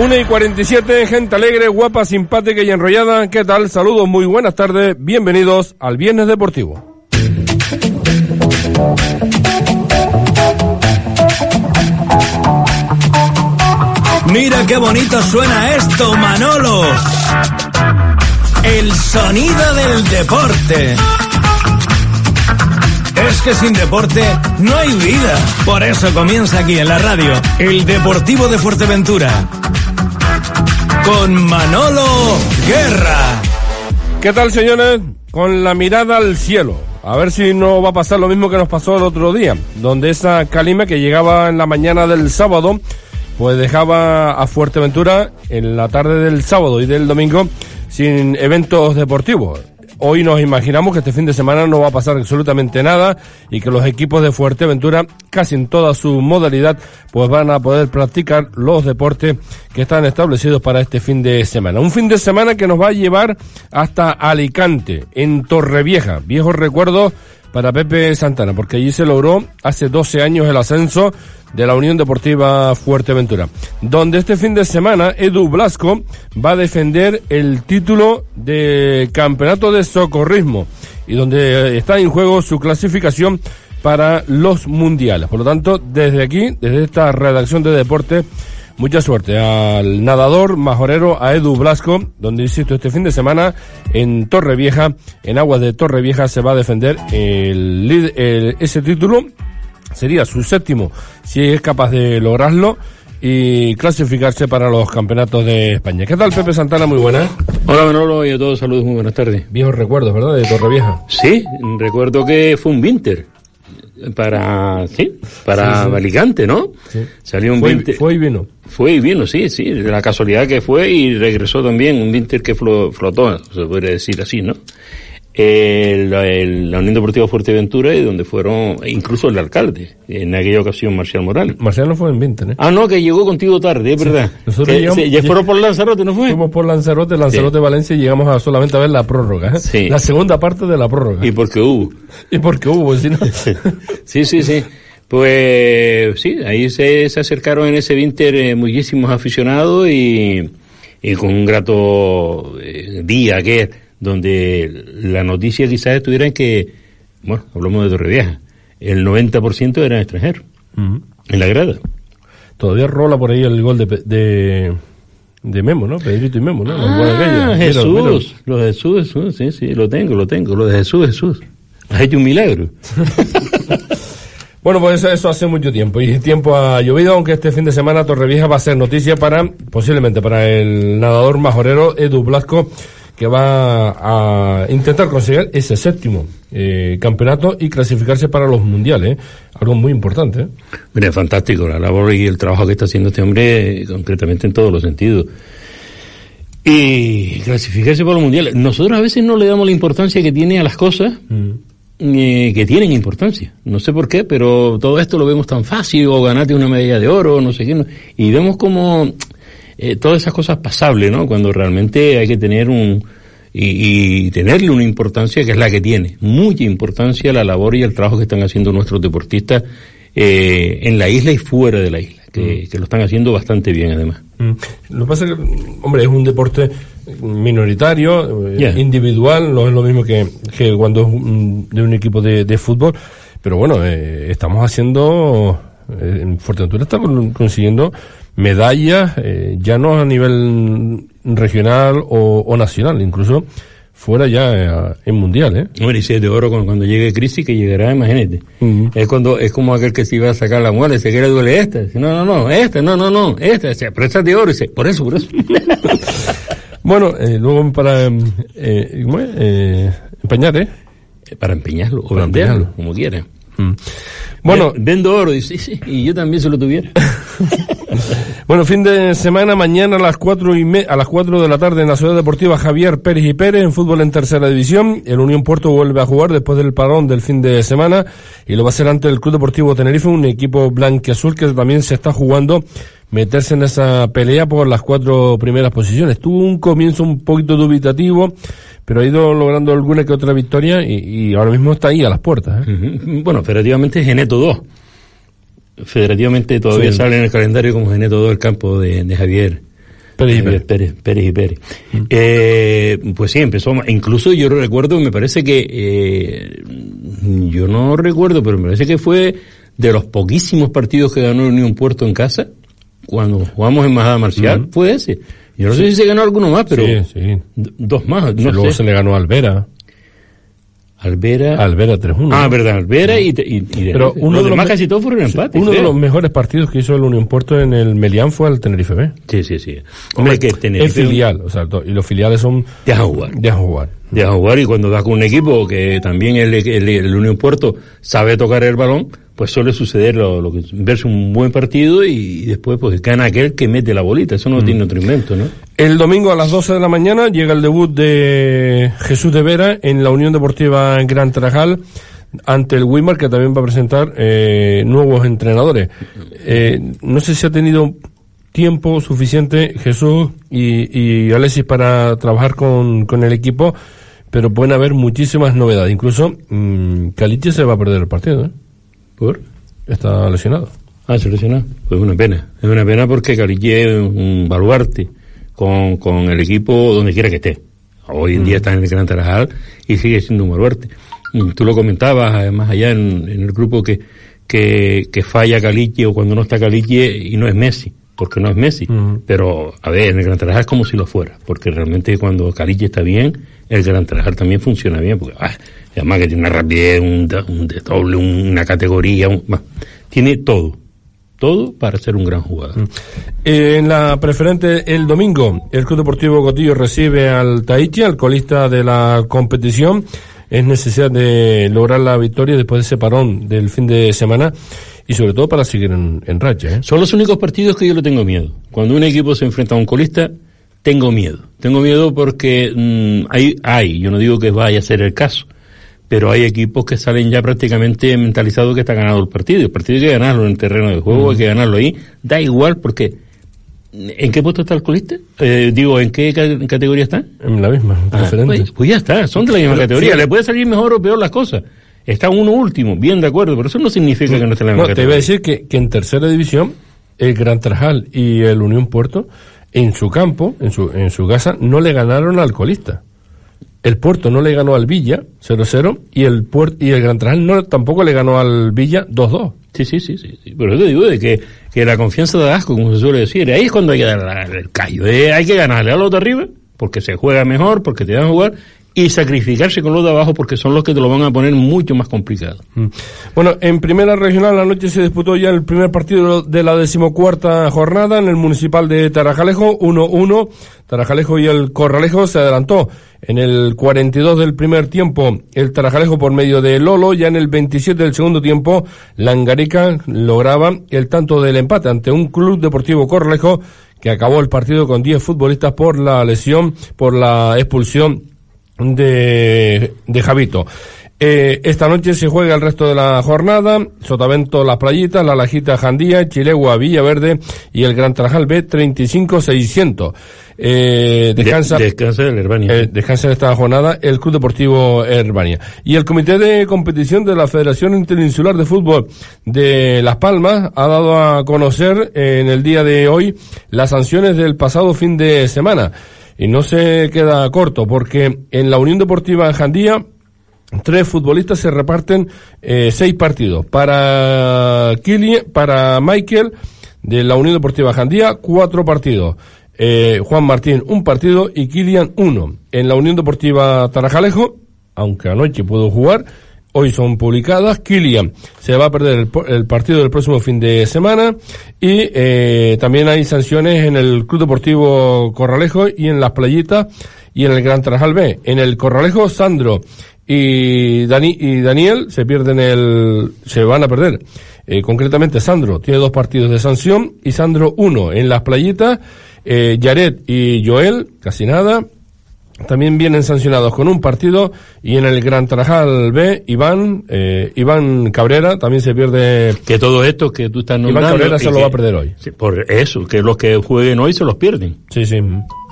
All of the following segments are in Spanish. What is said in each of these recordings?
1:47, gente alegre, guapa, simpática y enrollada. ¿Qué tal? Saludos, muy buenas tardes. Bienvenidos al Viernes Deportivo. Mira qué bonito suena esto, Manolo. El sonido del deporte. Es que sin deporte no hay vida. Por eso comienza aquí en la radio, el Deportivo de Fuerteventura. Con Manolo Guerra. ¿Qué tal, señores? Con la mirada al cielo. A ver si no va a pasar lo mismo que nos pasó el otro día, donde esa calima que llegaba en la mañana del sábado, pues dejaba a Fuerteventura en la tarde del sábado y del domingo sin eventos deportivos. Hoy nos imaginamos que este fin de semana no va a pasar absolutamente nada y que los equipos de Fuerteventura, casi en toda su modalidad, pues van a poder practicar los deportes que están establecidos para este fin de semana. Un fin de semana que nos va a llevar hasta Alicante, en Torrevieja. Viejos recuerdos para Pepe Santana, porque allí se logró hace 12 años el ascenso de la Unión Deportiva Fuerteventura, donde este fin de semana Edu Blasco va a defender el título de campeonato de socorrismo y donde está en juego su clasificación para los mundiales. Por lo tanto, desde aquí, desde esta redacción de deporte, mucha suerte al nadador majorero, a Edu Blasco, donde, insisto, este fin de semana en Torrevieja, en aguas de Torrevieja, se va a defender ese título. Sería su séptimo, si es capaz de lograrlo y clasificarse para los campeonatos de España. ¿Qué tal, Pepe Santana? Muy buenas. Hola, Manolo, y a todos saludos, muy buenas tardes. Viejos recuerdos, ¿verdad?, de Torrevieja. Sí, recuerdo que fue un Winter para Alicante, ¿no? Sí. Salió un Winter. Fue y vino, sí, la casualidad que fue y regresó también, un Winter que flotó, se podría decir así, ¿no? La Unión Deportiva Fuerteventura, y donde fueron incluso el alcalde, en aquella ocasión Marcial Morales. Marcial no fue en 20, ¿eh? Ah, no, que llegó contigo tarde, es verdad. Nosotros ya fueron por Lanzarote, ¿no fue? Fuimos por Lanzarote, sí. Valencia, y llegamos solamente a ver la prórroga, ¿eh? Sí. La segunda parte de la prórroga. Y porque hubo, si no. Sí. Pues sí, ahí se acercaron en ese Winter muchísimos aficionados y con un grato día que donde la noticia quizás estuviera en que, bueno, hablamos de Torrevieja, el 90% eran extranjeros, en la grada. Todavía rola por ahí el gol de Memo, ¿no? Pedrito y Memo, ¿no? Jesús, lo de Jesús, sí, lo tengo, lo de Jesús. Has hecho un milagro. Bueno, pues eso hace mucho tiempo, y el tiempo ha llovido, aunque este fin de semana Torrevieja va a ser noticia posiblemente para el nadador majorero Edu Blasco, que va a intentar conseguir ese séptimo campeonato y clasificarse para los mundiales, algo muy importante. Mira, es fantástico la labor y el trabajo que está haciendo este hombre, concretamente en todos los sentidos. Y clasificarse para los mundiales. Nosotros a veces no le damos la importancia que tiene a las cosas que tienen importancia. No sé por qué, pero todo esto lo vemos tan fácil, o ganarte una medalla de oro, no sé qué, y vemos como todas esas cosas pasables, ¿no? Cuando realmente hay que tener y tenerle una importancia que es la que tiene, mucha importancia la labor y el trabajo que están haciendo nuestros deportistas en la isla y fuera de la isla, que lo están haciendo bastante bien además. Lo que pasa es que, hombre, es un deporte minoritario, individual, no es lo mismo que cuando es de un equipo de fútbol, pero bueno, estamos haciendo, en Fuerteventura está consiguiendo medallas, ya no a nivel regional o nacional, incluso fuera ya en mundial, ¿eh? Hombre, y si es de oro cuando llegue Cristi, que llegará, imagínate. Es como aquel que se iba a sacar la muela, dice que le duele esta, dice, no, esta, dice, pero esta es de oro, dice, por eso. Bueno, luego para empeñar, para empeñarlo, o venderlo, como quiera. Bueno, vendo oro, dice, sí, y yo también se lo tuviera. Bueno, fin de semana, mañana a las 4 de la tarde en la Ciudad Deportiva Javier Pérez y Pérez, en fútbol en tercera división. El Unión Puerto vuelve a jugar después del parón del fin de semana y lo va a hacer ante el Club Deportivo Tenerife, un equipo blanquiazul que también se está jugando meterse en esa pelea por las 4 primeras posiciones. Tuvo un comienzo un poquito dubitativo, pero ha ido logrando alguna que otra victoria y ahora mismo está ahí a las puertas, ¿eh? Bueno, federativamente es Geneto 2. Federativamente todavía sale en el calendario como Geneto 2 el campo de Javier Pérez y Pérez. Pues sí, empezó, incluso yo recuerdo, me parece que, yo no recuerdo, pero me parece que fue de los poquísimos partidos que ganó Unión Puerto en casa, cuando jugamos en Majada Marcial, fue ese. Yo no sé si se ganó alguno más, pero sí. Dos más, no luego sé. se le ganó a Alvera 3-1. Ah, verdad, Alvera y pero uno de los demás casi todos fueron empates. Uno de los mejores partidos que hizo el Unión Puerto en el Melián fue al Tenerife B. Sí. Hombre, que Tenerife es filial, o sea, y los filiales son... Dejan jugar. Y cuando das con un equipo que también el Unión Puerto sabe tocar el balón, pues suele suceder lo que verse un buen partido y después pues gana aquel que mete la bolita. Eso no tiene otro invento, ¿no? El domingo a las 12 de la mañana llega el debut de Jesús de Vera en la Unión Deportiva Gran Tarajal ante el Weimar, que también va a presentar nuevos entrenadores. No sé si ha tenido tiempo suficiente Jesús y Alexis para trabajar con el equipo, pero pueden haber muchísimas novedades. Incluso Caliche se va a perder el partido, ¿eh? ¿Por? Está lesionado. Ah, se lesionado. Pues es una pena porque Caliche es un baluarte con el equipo donde quiera que esté. Hoy en día está en el Gran Tarajal y sigue siendo un baluarte. Tú lo comentabas además allá en el grupo que falla Caliche o cuando no está Caliche y no es Messi, porque no es Messi. Pero a ver, en el Gran Tarajal es como si lo fuera, porque realmente cuando Caliche está bien, el Gran Tarajal también funciona bien, porque además que tiene una rapidez, un doble, una categoría, tiene todo para ser un gran jugador. En la preferente el domingo, el Club Deportivo Cotillo recibe al Tahití, al colista de la competición. Es necesidad de lograr la victoria después de ese parón del fin de semana y sobre todo para seguir en racha, ¿eh? Son los únicos partidos que yo le tengo miedo. Cuando un equipo se enfrenta a un colista, tengo miedo. Tengo miedo porque yo no digo que vaya a ser el caso, pero hay equipos que salen ya prácticamente mentalizados que está ganado el partido. El partido hay que ganarlo en el terreno de juego, hay que ganarlo ahí. Da igual porque... ¿En qué puesto está el colista? ¿En qué categoría está? En la misma, preferente. Pues ya está, son de la misma categoría. Sí. Le puede salir mejor o peor las cosas. Está uno último, bien de acuerdo, pero eso no significa que no esté en la misma categoría. Te iba a decir que en tercera división, el Gran Tarajal y el Unión Puerto, en su campo, en su casa, no le ganaron al colista. El Puerto no le ganó al Villa 0-0 y el Gran Tarajal tampoco le ganó al Villa 2-2. Sí. Pero yo te digo de que la confianza da asco, como se suele decir. Ahí es cuando hay que dar el callo. Hay que ganarle a los de arriba, porque se juega mejor, porque te dan a jugar, y sacrificarse con los de abajo, porque son los que te lo van a poner mucho más complicado. Bueno, en primera regional anoche se disputó ya el primer partido de la 14ª jornada en el municipal de Tarajalejo, 1-1. Tarajalejo y el Corralejo se adelantó en el 42 del primer tiempo el Tarajalejo por medio de Lolo. Ya en el 27 del segundo tiempo Langarica lograba el tanto del empate ante un Club Deportivo Corralejo que acabó el partido con 10 futbolistas por la lesión, por la expulsión de Javito. Esta noche se juega el resto de la jornada: Sotavento Las Playitas, La Lajita Jandía, Chilegua Villaverde y el Gran Tarajal B 35-600. Descansa el Herbania. Descansa en esta jornada el Club Deportivo Herbania. Y el Comité de Competición de la Federación Interinsular de Fútbol de Las Palmas ha dado a conocer en el día de hoy las sanciones del pasado fin de semana. Y no se queda corto, porque en la Unión Deportiva Jandía 3 futbolistas se reparten 6 partidos. Para Michael de la Unión Deportiva Jandía, 4 partidos. Juan Martín 1 partido y Kilian 1. En la Unión Deportiva Tarajalejo, aunque anoche pudo jugar, hoy son publicadas. Kilian se va a perder el partido del próximo fin de semana y también hay sanciones en el Club Deportivo Corralejo y en Las Playitas y en el Gran Tarajal B. En el Corralejo, Sandro y Daniel se van a perder. Concretamente Sandro tiene 2 partidos de sanción y Sandro 1. En Las Playitas, Yaret y Joel, casi nada. También vienen sancionados con 1 partido, y en el Gran Tarajal B, Iván Cabrera también se pierde. Que todo esto que tú estás nombrando... Iván Cabrera se lo va a perder hoy. Sí, por eso, que los que jueguen hoy se los pierden. Sí.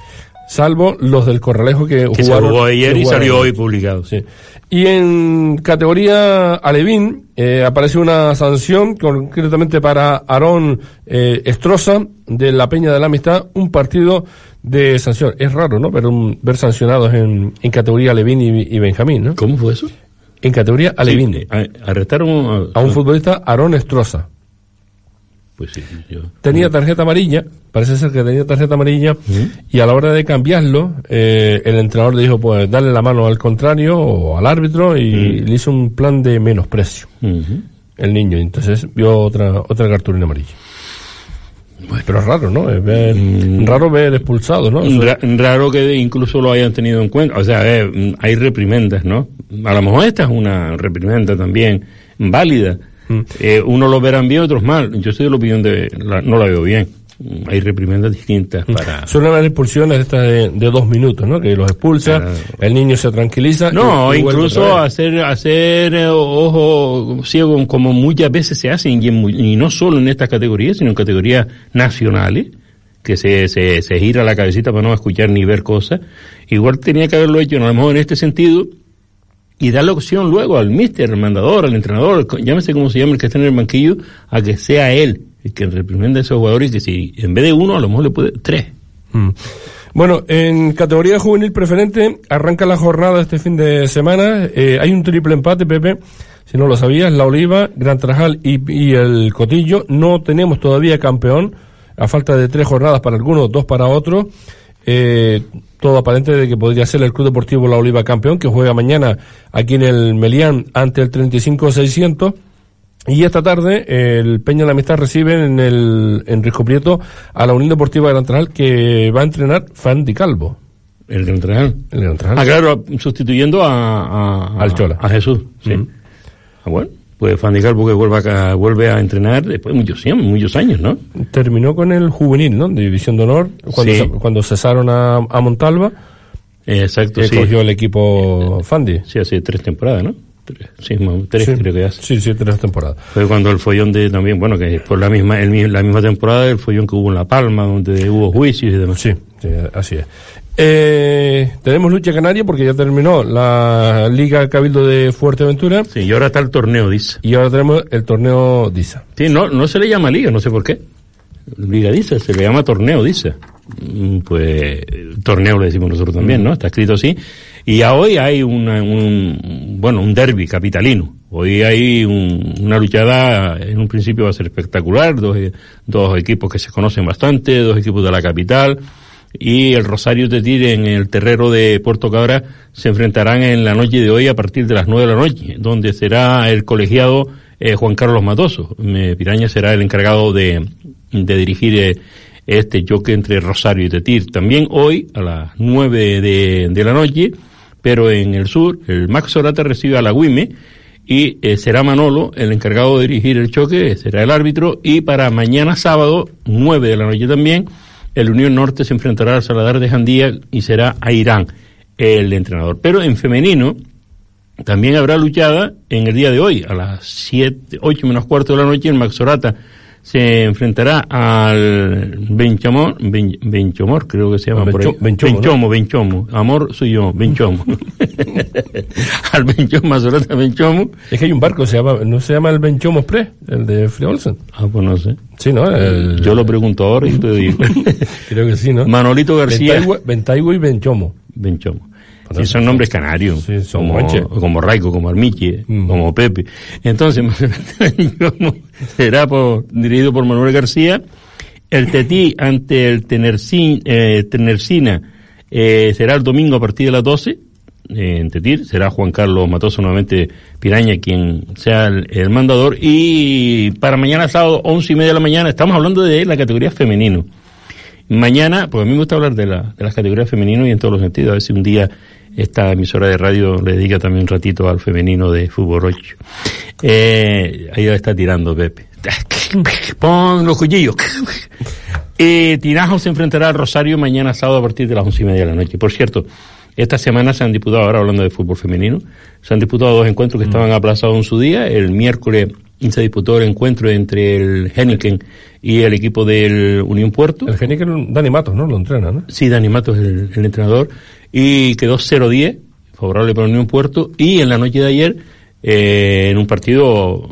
salvo los del Corralejo que jugaron. Se jugó ayer y salió hoy publicado. Sí. Y en categoría alevín apareció una sanción concretamente para Aarón Estroza de la Peña de la Amistad, un partido de sanción. Es raro, ¿no? Pero ver sancionados en categoría alevín y Benjamín, ¿no? ¿Cómo fue eso? En categoría alevín. Sí, arrestaron a un futbolista, Aarón Estroza. Pues sí, tenía tarjeta amarilla, parece ser que tenía tarjeta amarilla, y a la hora de cambiarlo, el entrenador le dijo, pues, darle la mano al contrario o al árbitro, y le hizo un plan de menosprecio. El niño, entonces vio otra cartulina amarilla. Bueno. Pero es raro, ¿no? Raro ver expulsados, ¿no? Raro que incluso lo hayan tenido en cuenta. O sea, hay reprimendas, ¿no? A lo mejor esta es una reprimenda también válida. Unos lo verán bien, otros mal. Yo soy de la opinión no la veo bien. Hay reprimendas distintas para... Son las expulsiones estas de 2 minutos, ¿no? Que los expulsa, el niño se tranquiliza. No, incluso hacer ojo ciego, como muchas veces se hacen, y no solo en estas categorías, sino en categorías nacionales, que se gira la cabecita para no escuchar ni ver cosas. Igual tenía que haberlo hecho, a lo mejor en este sentido, y dar la opción luego al míster, al mandador, al entrenador, llámese como se llama el que está en el banquillo, a que sea él el que reprimenda a esos jugadores, y que si en vez de 1 a lo mejor le puede 3. Bueno, en categoría juvenil preferente arranca la jornada este fin de semana. Hay un triple empate, Pepe, si no lo sabías, La Oliva, Gran Tarajal y el Cotillo. No tenemos todavía campeón, a falta de 3 jornadas para algunos, 2 para otros. Todo aparente de que podría ser el Club Deportivo La Oliva campeón, que juega mañana aquí en el Melián ante el 35-600. Y esta tarde el Peña de la Amistad recibe en Risco Prieto a la Unión Deportiva de Gran Tarajal, que va a entrenar Fandi Calvo. ¿El Gran Tarajal? El Gran Tarajal. Ah, claro, sustituyendo al Chola. A Jesús, sí. Bueno, pues Fandi Calvo que vuelve a entrenar después de muchos años, ¿no? Terminó con el juvenil, ¿no? De División de Honor, cuando cesaron a Montalva. Exacto, que cogió el equipo Fandi. Sí, hace 3 temporadas, ¿no? 3 creo que hace. Sí, 3 temporadas. Fue cuando el follón también, bueno, que por la misma temporada, el follón que hubo en La Palma, donde hubo juicios y demás. Sí, así es. Tenemos lucha canaria porque ya terminó la Liga Cabildo de Fuerteventura. Sí, y ahora está el torneo DISA. Y ahora tenemos el torneo DISA. Sí, no se le llama Liga, no sé por qué. Liga DISA, se le llama torneo DISA. Pues torneo le decimos nosotros también, ¿no? Está escrito así. Y ya hoy hay un derbi capitalino. Hoy hay una luchada, en un principio va a ser espectacular, dos equipos que se conocen bastante, 2 equipos de la capital, y el Rosario Tetir en el terrero de Puerto Cabra se enfrentarán en la noche de hoy a partir de las 9 de la noche, donde será el colegiado Juan Carlos Matoso. Piraña será el encargado de dirigir este choque entre Rosario y Tetir. También hoy a las 9 de la noche, pero en el sur, el Max Sorata recibe a la Güime, y será Manolo el encargado de dirigir el choque, será el árbitro, y para mañana sábado, 9 de la noche también, el Unión Norte se enfrentará al Saladar de Jandía y será Airán el entrenador. Pero en femenino también habrá luchada en el día de hoy, a las 8 menos cuarto de la noche, el Max Sorata se enfrentará al Benchomor, creo que se llama por ahí. Benchomo. Amor soy yo, Benchomo. Al Benchomo, Mazorata Benchomo. Es que hay un barco, ¿no se llama el Benchomo Express? El de Free Olsen. Ah, pues no sé. Sí, ¿no? Yo lo pregunto ahora y te digo. Creo que sí, ¿no? Manolito García. Ventaigo y Benchomo. Sí, son nombres canarios, sí, son como Raico, como Armiche, como Pepe. Entonces, será dirigido por Manuel García. El Tetí ante el Tenercina será el domingo a partir de las 12. En Tetir será Juan Carlos Matoso, nuevamente Piraña, quien sea el mandador. Y para mañana sábado, 11:30 de la mañana, estamos hablando de la categoría femenino. Mañana, pues a mí me gusta hablar de las categorías femeninos y en todos los sentidos. A ver si un día esta emisora de radio le dedica también un ratito al femenino de fútbol 8. Ahí está tirando Pepe. Pon los cuchillos. Tinajo se enfrentará al Rosario mañana sábado a partir de las 11:30 de la noche. Por cierto, esta semana se han disputado, ahora hablando de fútbol femenino, se han disputado 2 encuentros que estaban aplazados en su día. El miércoles se disputó el encuentro entre el Heineken y el equipo del Unión Puerto. El Heineken, Dani Matos, ¿no? Lo entrena, ¿no? Sí, Dani Matos es el entrenador, y quedó 0-10, favorable para Unión Puerto, y en la noche de ayer, en un partido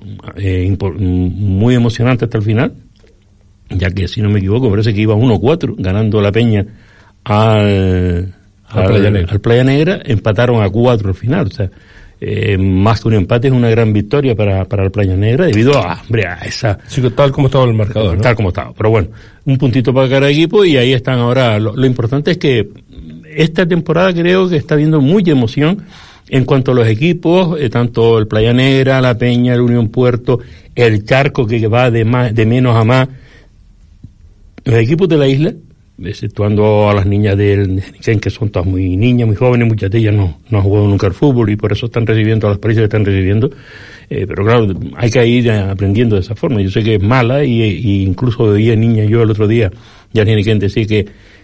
muy emocionante hasta el final, ya que, si no me equivoco, parece que iba 1-4, ganando la Peña al Playa Negra, empataron a 4 al final, o sea, más que un empate, es una gran victoria para el Playa Negra, debido a esa... Sí, tal como estaba el marcador, ¿no? Tal como estaba, pero bueno, un puntito para cada equipo, y ahí están ahora. Lo importante es que esta temporada creo que está habiendo mucha emoción en cuanto a los equipos, tanto el Playa Negra, la Peña, el Unión Puerto, el Charco, que va de menos a más. Los equipos de la isla, exceptuando a las niñas del Heineken, que son todas muy niñas, muy jóvenes, muchas de ellas no han jugado nunca al fútbol, y por eso están recibiendo a las parejas que están recibiendo, pero claro, hay que ir aprendiendo de esa forma. Yo sé que es mala, y incluso veía niñas yo el otro día, ya tiene que decir que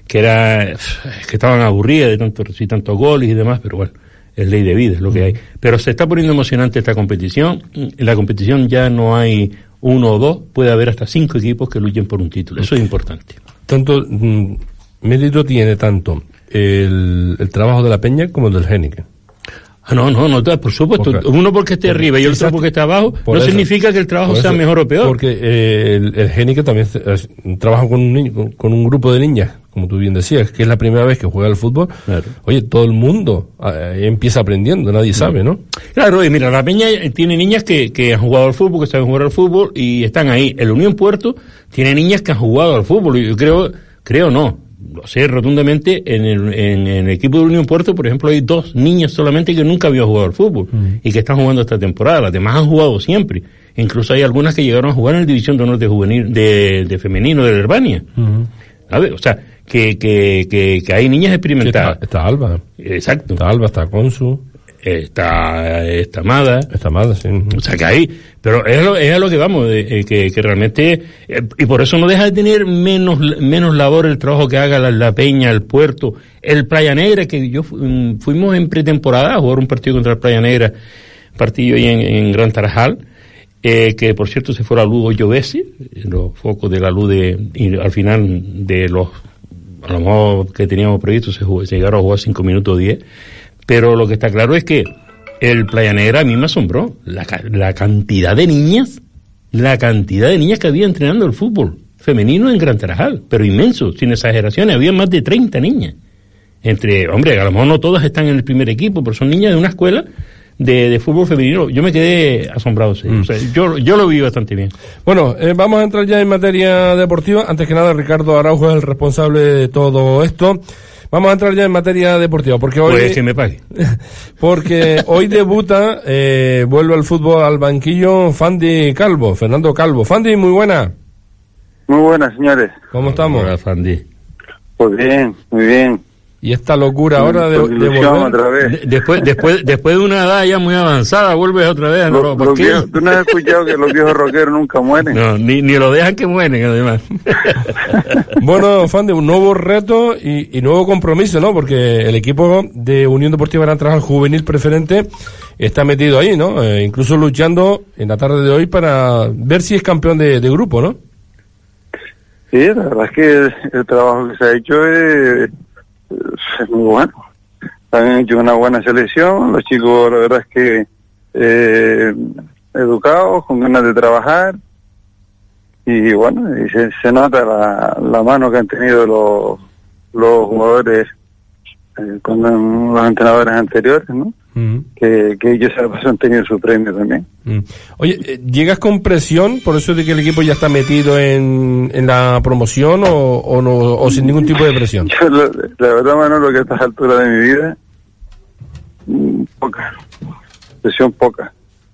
estaban aburridas de tantos goles y demás, pero bueno, es ley de vida, es lo que hay. Pero se está poniendo emocionante esta competición. En la competición ya no hay 1 o 2, puede haber hasta 5 equipos que luchen por un título. Eso es importante. Tanto mérito tiene tanto el trabajo de la Peña como el del Heineken. No, por supuesto. Uno porque esté arriba y el otro porque está abajo, no significa que el trabajo sea mejor o peor. Porque el Heineken también trabaja con un grupo de niñas, como tú bien decías, que es la primera vez que juega al fútbol. Claro. Oye, todo el mundo empieza aprendiendo, nadie sabe, ¿no? Claro, y mira, la Peña tiene niñas que han jugado al fútbol, que saben jugar al fútbol, y están ahí. El Unión Puerto tiene niñas que han jugado al fútbol, y yo creo no. Lo sé rotundamente, en el equipo de Unión Puerto, por ejemplo, hay 2 niñas solamente que nunca habían jugado al fútbol y que están jugando esta temporada. Las demás han jugado siempre. Incluso hay algunas que llegaron a jugar en la División de Honor de Juvenil de femenino de la Herbania. A ver, o sea, que hay niñas experimentadas. Está Alba. Exacto. Está Alba, está Consu. Está Amada. Está Amada, sí. O sea, que ahí, pero es a lo que vamos, que realmente, y por eso no deja de tener menos labor el trabajo que haga la Peña, el Puerto, el Playa Negra, que fuimos en pretemporada a jugar un partido contra el Playa Negra, partido ahí en Gran Tarajal, que por cierto se fue la luz Hoyo Bessi, los focos de la luz y al final a lo mejor que teníamos previsto se llegaron a jugar 5 minutos 10. Pero lo que está claro es que el Playa Negra a mí me asombró. La cantidad de niñas que había entrenando el fútbol femenino en Gran Tarajal, pero inmenso, sin exageraciones, había más de 30 niñas. A lo mejor no todas están en el primer equipo, pero son niñas de una escuela de fútbol femenino. Yo me quedé asombrado, sí. O sea, yo lo vi bastante bien. Bueno, vamos a entrar ya en materia deportiva. Antes que nada, Ricardo Araujo es el responsable de todo esto. Vamos a entrar ya en materia deportiva, porque hoy... Pues que me pague. Porque hoy debuta, vuelve al fútbol al banquillo Fernando Calvo. Fandi, muy buena. Muy buenas, señores. ¿Cómo estamos? Hola, Fandi. Pues bien, muy bien. Y esta locura ahora de volver otra vez. Después de una edad ya muy avanzada, vuelves otra vez. ¿Tú no has escuchado que los viejos rockeros nunca mueren? No, ni lo dejan que mueren, además. Bueno, Fandi, un nuevo reto y nuevo compromiso, ¿no? Porque el equipo de Unión Deportiva Gran Tarajal Juvenil Preferente está metido ahí, ¿no? Incluso luchando en la tarde de hoy para ver si es campeón de grupo, ¿no? Sí, la verdad es que el trabajo que se ha hecho es muy bueno. Han hecho una buena selección, los chicos la verdad es que educados, con ganas de trabajar, y bueno, y se nota la mano que han tenido los jugadores con los entrenadores anteriores, ¿no? Que ellos han tenido su premio también. Oye, ¿llegas con presión por eso de que el equipo ya está metido en la promoción o no, o sin ningún tipo de presión? Yo, la verdad, Manolo, que a estas alturas de mi vida, poca presión, poca.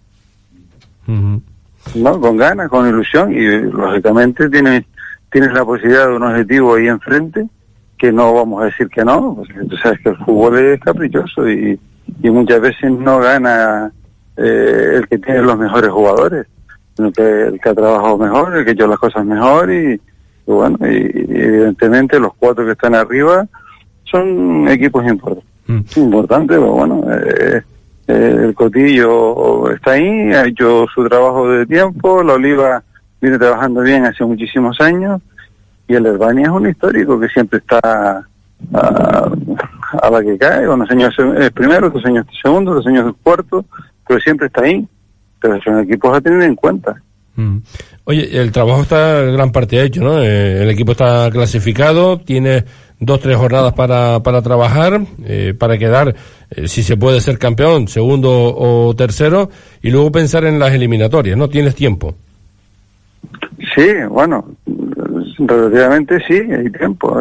No, con ganas, con ilusión, y lógicamente tienes la posibilidad de un objetivo ahí enfrente, que no vamos a decir que no, porque tú sabes que el fútbol es caprichoso y muchas veces no gana el que tiene los mejores jugadores, sino que el que ha trabajado mejor, el que ha hecho las cosas mejor, y bueno, y evidentemente los 4 que están arriba son equipos importantes, pero bueno, el Cotillo está ahí, ha hecho su trabajo de tiempo, la Oliva viene trabajando bien hace muchísimos años, y el Herbania es un histórico que siempre está a la que cae, unos años es primero, otros años es segundo, otros años es cuarto, pero siempre está ahí. Pero son equipos a tener en cuenta. Oye, el trabajo está en gran parte hecho, ¿no? El equipo está clasificado, tiene 2-3 jornadas para trabajar, para quedar, si se puede ser campeón, segundo o tercero, y luego pensar en las eliminatorias, ¿no? ¿Tienes tiempo? Sí, bueno, relativamente sí, hay tiempo.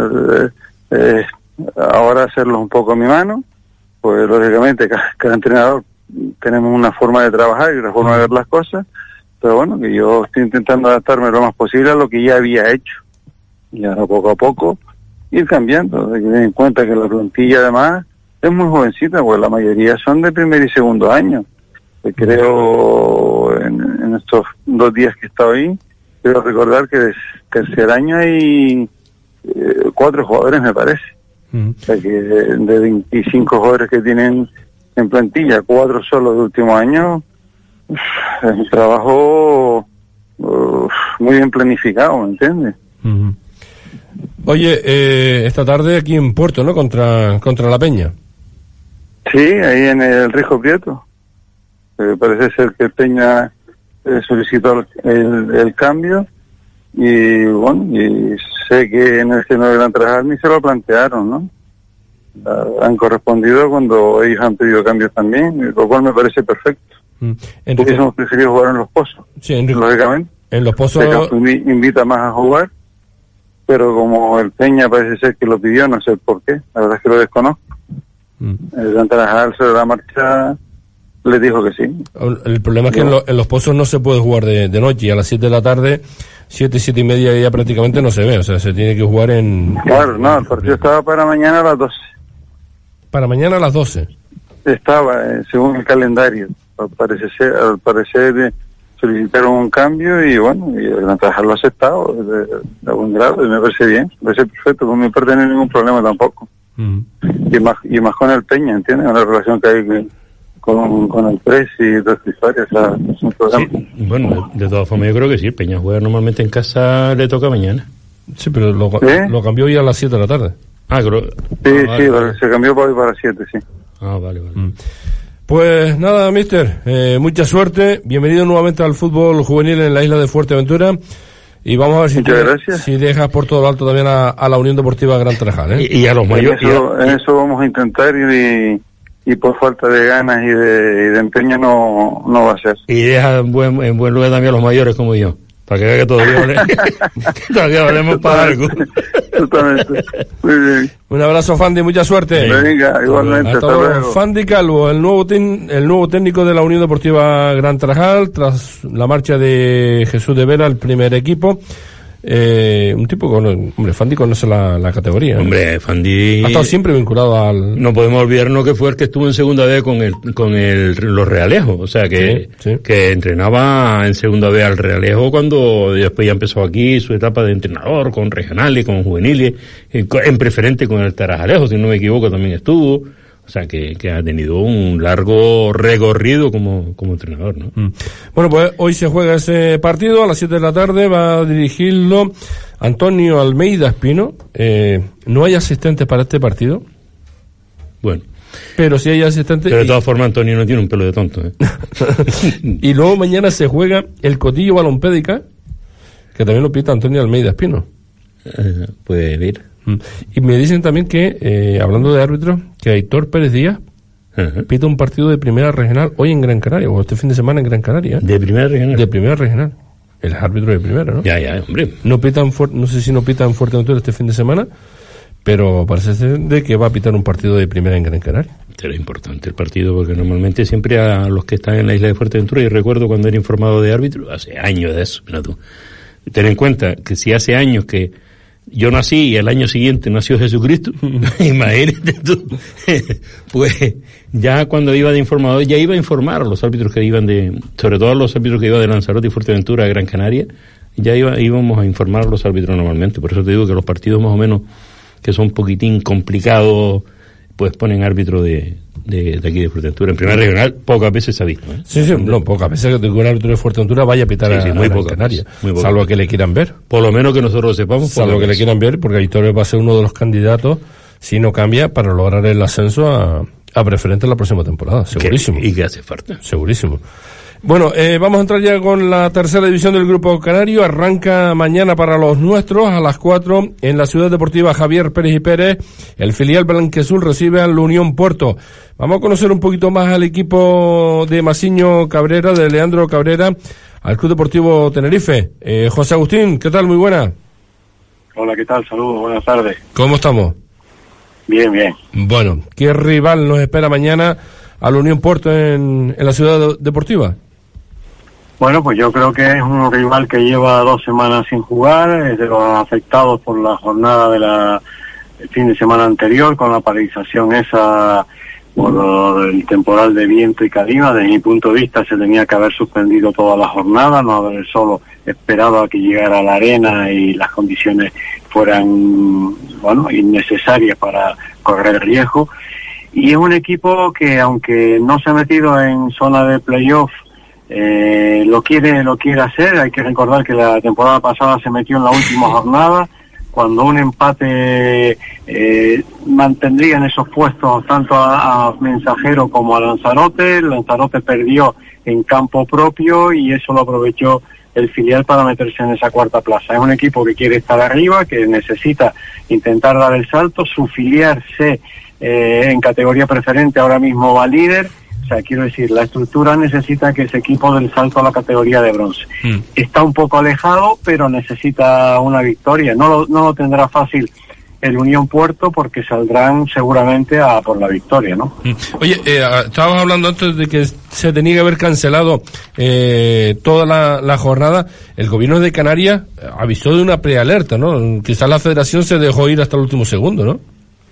Ahora hacerlo un poco a mi mano, pues lógicamente cada entrenador tenemos una forma de trabajar y una forma de ver las cosas, pero bueno, que yo estoy intentando adaptarme lo más posible a lo que ya había hecho, y ahora poco a poco ir cambiando. Hay que tener en cuenta que la plantilla además es muy jovencita, pues la mayoría son de primer y segundo año. Creo en estos 2 días que he estado ahí, quiero recordar que de tercer año hay 4 jugadores, me parece. O sea que de 25 jugadores que tienen en plantilla, 4 solo de último año, es un trabajo muy bien planificado, ¿me entiendes? Oye, esta tarde aquí en Puerto, ¿no? Contra La Peña. Sí, ahí en el Rijo Prieto. Parece ser que Peña solicitó el cambio, y bueno, y sé que en el seno de Gran Trajal ni se lo plantearon, ¿no? Han correspondido cuando ellos han pedido cambios también, lo cual me parece perfecto. Hubiésemos preferido jugar en Los Pozos, sí, Enrique, lógicamente. En Los Pozos invita más a jugar, pero como el Peña parece ser que lo pidió, no sé por qué, la verdad es que lo desconozco. El Gran Trajal sobre la marcha le dijo que sí. El problema es que en Los Pozos no se puede jugar de noche, y a las 7 de la tarde, 7 y media ya prácticamente no se ve, o sea, se tiene que jugar en... Claro, no, el partido estaba para mañana a las 12. Para mañana a las 12. Estaba, según el calendario. Al parecer solicitaron un cambio, y bueno, y el Gran Trajal lo ha aceptado de buen grado, y me parece bien, me parece perfecto. Por mi parte no hay ningún problema tampoco. Y más con el Peña, ¿entiendes? Una relación que hay con el Presi y todas estas historias, o sea, es un problema. Sí, bueno, de todas formas yo creo que sí, el Peña juega normalmente en casa, le toca mañana. Sí, pero lo cambió ya a las 7 de la tarde. Creo... Sí, vale. Se cambió para hoy para las 7, sí. Vale. Pues nada, mister, mucha suerte, bienvenido nuevamente al fútbol juvenil en la isla de Fuerteventura, y vamos a ver si dejas por todo lo alto también a la Unión Deportiva Gran Trajal, ¿eh? Y a los mayores. En eso vamos a intentar, y por falta de ganas y de empeño no va a ser. Y deja en buen lugar también a los mayores como yo, para que vea que todavía valemos para algo. Totalmente. Muy bien. Un abrazo, Fandi, mucha suerte. Venga, igualmente. Hasta luego. Fandi Calvo, el nuevo técnico de la Unión Deportiva Gran Trajal, tras la marcha de Jesús de Vera, el primer equipo. Un tipo hombre, Fandi conoce la categoría. Hombre, Fandi ha estado siempre vinculado al... No podemos olvidarnos que fue el que estuvo en segunda B con los Realejos, o sea que entrenaba en segunda B al Realejo, cuando después ya empezó aquí su etapa de entrenador con regionales, con juveniles, en preferente con el Tarajalejo, si no me equivoco, también estuvo. O sea, que ha tenido un largo recorrido como entrenador, ¿no? Bueno, pues hoy se juega ese partido a las 7 de la tarde, va a dirigirlo Antonio Almeida Espino. No hay asistentes para este partido. Bueno. Pero sí hay asistentes. Pero de todas formas Antonio no tiene un pelo de tonto, ¿eh? Y luego mañana se juega el Cotillo Balompédica, que también lo pita Antonio Almeida Espino. Puede ir. Y me dicen también que, hablando de árbitros, que Aitor Pérez Díaz pita un partido de primera regional hoy en Gran Canaria, o este fin de semana en Gran Canaria. ¿De primera regional? De primera regional. El árbitro de primera, ¿no? Ya, hombre. No sé si no pita en Fuerteventura este fin de semana, pero parece ser de que va a pitar un partido de primera en Gran Canaria. Será importante el partido, porque normalmente siempre a los que están en la isla de Fuerteventura, y recuerdo cuando era informado de árbitro, hace años de eso, mira tú. Ten en cuenta que si hace años que yo nací y el año siguiente nació Jesucristo, imagínate tú, pues ya cuando iba de informador, ya iba a informar a los árbitros que iban sobre todo a los árbitros que iban de Lanzarote y Fuerteventura a Gran Canaria, ya íbamos a informar a los árbitros normalmente. Por eso te digo que los partidos más o menos que son un poquitín complicados, pues ponen árbitro de de aquí de Fuerteventura. En primera regional pocas veces se ha visto. Sí, pocas veces que un árbitro de Fuerteventura vaya a pitar a muy pocas Canarias, veces, salvo que le quieran ver. Por lo menos que nosotros lo sepamos. Salvo que le quieran ver, porque Vittorio va a ser uno de los candidatos, si no cambia, para lograr el ascenso a preferente en la próxima temporada, segurísimo. ¿Y qué hace falta? Segurísimo. Bueno, vamos a entrar ya con la tercera división del Grupo Canario. Arranca mañana para los nuestros a las 4 en la Ciudad Deportiva Javier Pérez y Pérez. El filial Blanqueazul recibe al Unión Puerto. Vamos a conocer un poquito más al equipo de Masiño Cabrera, de Leandro Cabrera, al Club Deportivo Tenerife. José Agustín, ¿qué tal? Muy buena. Hola, ¿qué tal? Saludos, buenas tardes. ¿Cómo estamos? Bien, bien. Bueno, ¿qué rival nos espera mañana al Unión Puerto en la Ciudad Deportiva? Bueno, pues yo creo que es un rival que lleva 2 semanas sin jugar, es de los afectados por la jornada el fin de semana anterior, con la paralización esa por el temporal de viento y calima. Desde mi punto de vista se tenía que haber suspendido toda la jornada, no haber solo esperado a que llegara a la arena y las condiciones fueran, innecesarias para correr riesgo. Y es un equipo que, aunque no se ha metido en zona de playoff, lo quiere hacer. Hay que recordar que la temporada pasada se metió en la última jornada, cuando un empate mantendría en esos puestos tanto a Mensajero como a Lanzarote. Lanzarote perdió en campo propio y eso lo aprovechó el filial para meterse en esa cuarta plaza. Es un equipo que quiere estar arriba, que necesita intentar dar el salto. Su filial en categoría preferente ahora mismo va líder. O sea, quiero decir, la estructura necesita que ese equipo dé el salto a la categoría de bronce. Está un poco alejado, pero necesita una victoria. No lo tendrá fácil el Unión Puerto, porque saldrán seguramente a por la victoria, ¿no? Oye, estábamos hablando antes de que se tenía que haber cancelado toda la jornada. El gobierno de Canarias avisó de una prealerta, ¿no? Quizás la federación se dejó ir hasta el último segundo, ¿no?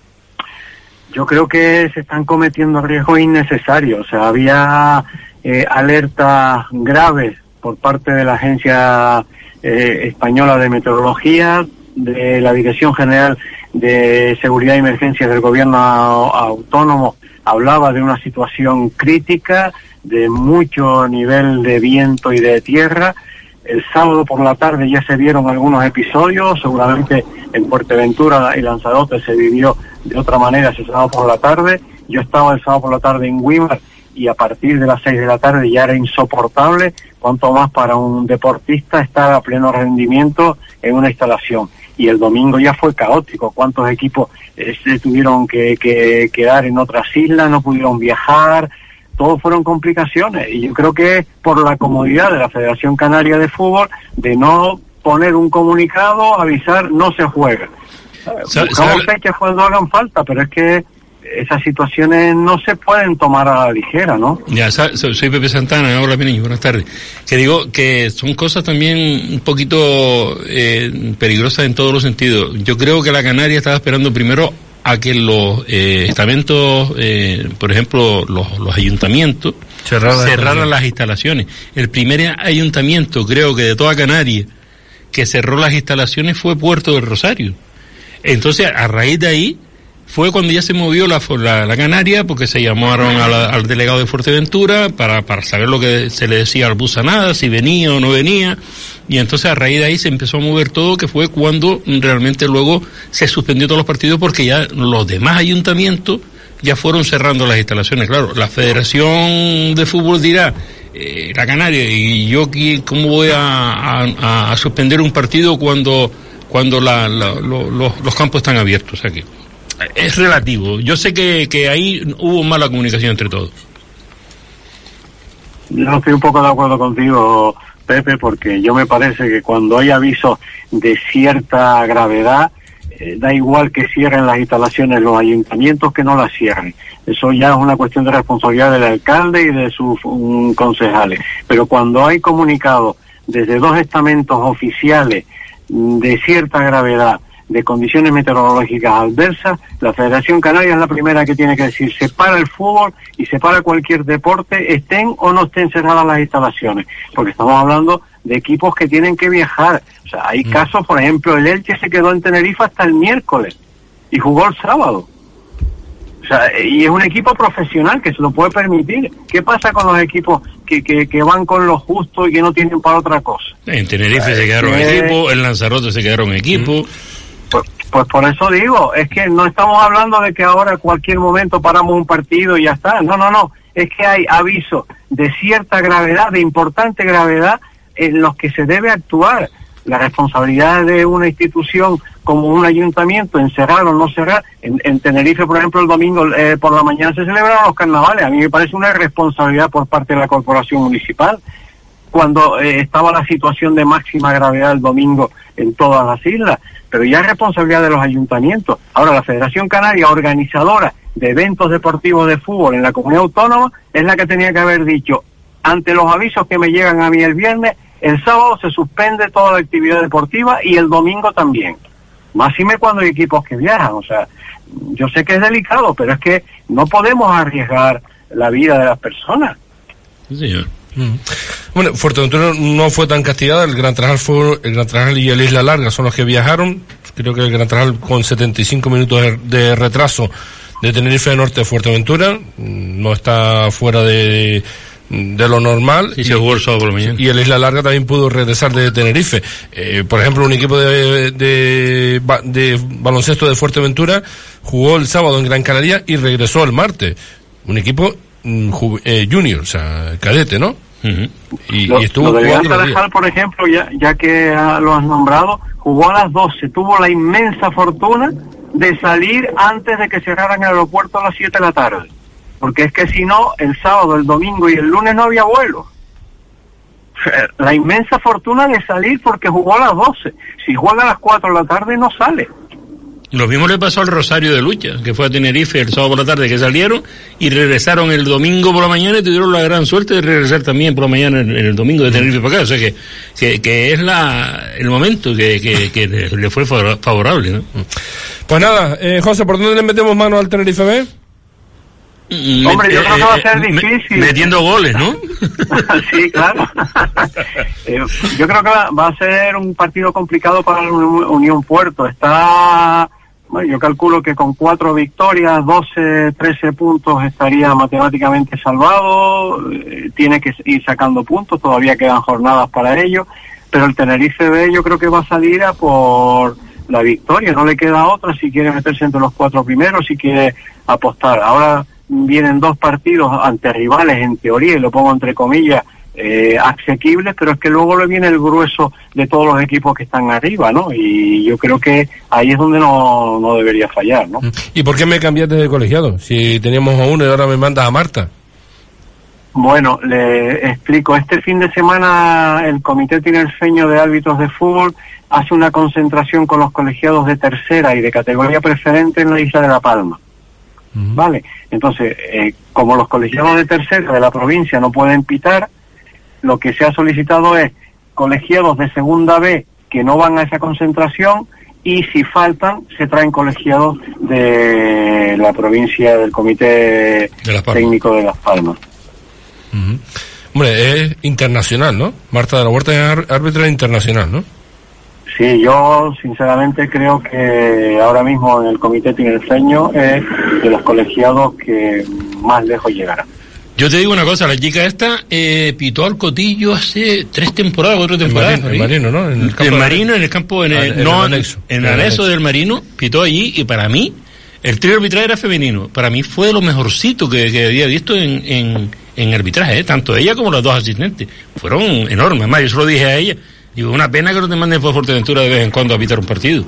Yo creo que se están cometiendo riesgos innecesarios. O sea, había alertas graves por parte de la Agencia Española de Meteorología, de la Dirección General de Seguridad y Emergencias del Gobierno Autónomo. Hablaba de una situación crítica, de mucho nivel de viento y de tierra. El sábado por la tarde ya se vieron algunos episodios, seguramente en Fuerteventura y Lanzarote se vivió de otra manera ese sábado por la tarde. Yo estaba el sábado por la tarde en Guimar y a partir de las 6 de la tarde ya era insoportable, cuanto más para un deportista estar a pleno rendimiento en una instalación. Y el domingo ya fue caótico, cuántos equipos se tuvieron que quedar en otras islas, no pudieron viajar. Todo fueron complicaciones, y yo creo que por la comodidad de la Federación Canaria de Fútbol de no poner un comunicado, avisar, no se juega. Buscamos fechas cuando hagan falta, pero es que esas situaciones no se pueden tomar a la ligera, ¿no? Ya, soy Pepe Santana, hola Peniño, buenas tardes. Que digo que son cosas también un poquito peligrosas en todos los sentidos. Yo creo que la Canaria estaba esperando primero a que los estamentos, por ejemplo, los ayuntamientos cerraran las instalaciones. El primer ayuntamiento, creo que de toda Canarias, que cerró las instalaciones fue Puerto del Rosario. Entonces, a raíz de ahí, fue cuando ya se movió la Canaria, porque se llamaron al delegado de Fuerteventura para saber lo que se le decía al Busanada, si venía o no venía, y entonces a raíz de ahí se empezó a mover todo, que fue cuando realmente luego se suspendió todos los partidos, porque ya los demás ayuntamientos ya fueron cerrando las instalaciones. Claro, la Federación de Fútbol dirá, la Canaria, y yo cómo voy a suspender un partido cuando los campos están abiertos. O sea que es relativo. Yo sé que ahí hubo mala comunicación entre todos. Yo estoy un poco de acuerdo contigo, Pepe, porque yo me parece que cuando hay avisos de cierta gravedad, da igual que cierren las instalaciones los ayuntamientos que no las cierren. Eso ya es una cuestión de responsabilidad del alcalde y de sus concejales. Pero cuando hay comunicados desde 2 estamentos oficiales de cierta gravedad, de condiciones meteorológicas adversas, la Federación Canaria es la primera que tiene que decir, se para el fútbol y se para cualquier deporte, estén o no estén cerradas las instalaciones, porque estamos hablando de equipos que tienen que viajar. O sea, hay casos, por ejemplo, el Elche se quedó en Tenerife hasta el miércoles y jugó el sábado. sea, y es un equipo profesional que se lo puede permitir. ¿Qué pasa con los equipos que van con lo justo y que no tienen para otra cosa? En Tenerife se quedaron equipo, en Lanzarote se quedaron equipo. Pues por eso digo, es que no estamos hablando de que ahora en cualquier momento paramos un partido y ya está. No. Es que hay avisos de cierta gravedad, de importante gravedad, en los que se debe actuar. La responsabilidad de una institución como un ayuntamiento en cerrar o no cerrar. En Tenerife, por ejemplo, el domingo por la mañana se celebraron los carnavales. A mí me parece una irresponsabilidad por parte de la corporación municipal, cuando estaba la situación de máxima gravedad el domingo en todas las islas. Pero ya es responsabilidad de los ayuntamientos. Ahora, la Federación Canaria, organizadora de eventos deportivos de fútbol en la comunidad autónoma, es la que tenía que haber dicho, ante los avisos que me llegan a mí el viernes, el sábado se suspende toda la actividad deportiva y el domingo también. Máxime cuando hay equipos que viajan. O sea, yo sé que es delicado, pero es que no podemos arriesgar la vida de las personas. Sí, señor. Bueno, Fuerteventura no fue tan castigada. El Gran Trajal y el Isla Larga son los que viajaron. Creo que el Gran Trajal con 75 minutos de retraso de Tenerife de Norte a Fuerteventura no está fuera de lo normal. Y se jugó el sábado por la mañana. Y el Isla Larga también pudo regresar de Tenerife. Por ejemplo, un equipo de baloncesto de Fuerteventura jugó el sábado en Gran Canaria y regresó el martes. Un equipo junior, o sea, cadete, ¿no? Y estuvo lo de jugando. Gran Tarajal, por ejemplo, ya que lo has nombrado, jugó a las 12. Tuvo la inmensa fortuna de salir antes de que cerraran el aeropuerto a las 7 de la tarde. Porque es que si no, el sábado, el domingo y el lunes no había vuelo. La inmensa fortuna de salir porque jugó a las 12. Si juega a las 4 de la tarde no sale. Lo mismo le pasó al Rosario de Lucha, que fue a Tenerife el sábado por la tarde, que salieron y regresaron el domingo por la mañana y tuvieron la gran suerte de regresar también por la mañana en el domingo de Tenerife para acá. O sea que es el momento que le fue favorable, ¿no? Pues nada, José, ¿por dónde le metemos mano al Tenerife B? Hombre, yo creo que va a ser difícil. Metiendo goles, ¿no? Sí, claro. Yo creo que va a ser un partido complicado para la Unión Puerto. Yo calculo que con 4 victorias, 12, 13 puntos estaría matemáticamente salvado. Tiene que ir sacando puntos, todavía quedan jornadas para ello. Pero el Tenerife B yo creo que va a salir a por la victoria. No le queda otra si quiere meterse entre los 4 primeros, si quiere apostar. Ahora vienen 2 partidos ante rivales, en teoría, y lo pongo entre comillas, asequibles, pero es que luego le viene el grueso de todos los equipos que están arriba, ¿no? Y yo creo que ahí es donde no debería fallar, ¿no? ¿Y por qué me cambiaste de colegiado? Si teníamos a uno y ahora me mandas a Marta. Bueno, le explico. Este fin de semana el Comité Tinerfeño de Árbitros de Fútbol hace una concentración con los colegiados de tercera y de categoría preferente en la isla de La Palma. Vale, entonces, como los colegiados de tercera de la provincia no pueden pitar, lo que se ha solicitado es colegiados de segunda B que no van a esa concentración, y si faltan se traen colegiados de la provincia, del Comité Técnico de Las Palmas. Hombre, es internacional, ¿no? Marta de la Huerta es árbitra internacional, ¿no? Sí, yo sinceramente creo que ahora mismo en el Comité Tinerfeño es de los colegiados que más lejos llegarán. Yo te digo una cosa, la chica esta pitó al Cotillo hace 3 temporadas, 4 temporadas. El Marino, ¿no? En el campo, en el anexo del Marino, pitó allí, y para mí, el trío arbitral era femenino. Para mí fue lo mejorcito que había visto en arbitraje, tanto ella como los 2 asistentes. Fueron enormes. Además, yo se lo dije a ella. Digo, una pena que no te manden por Fuerteventura de vez en cuando a pitar un partido.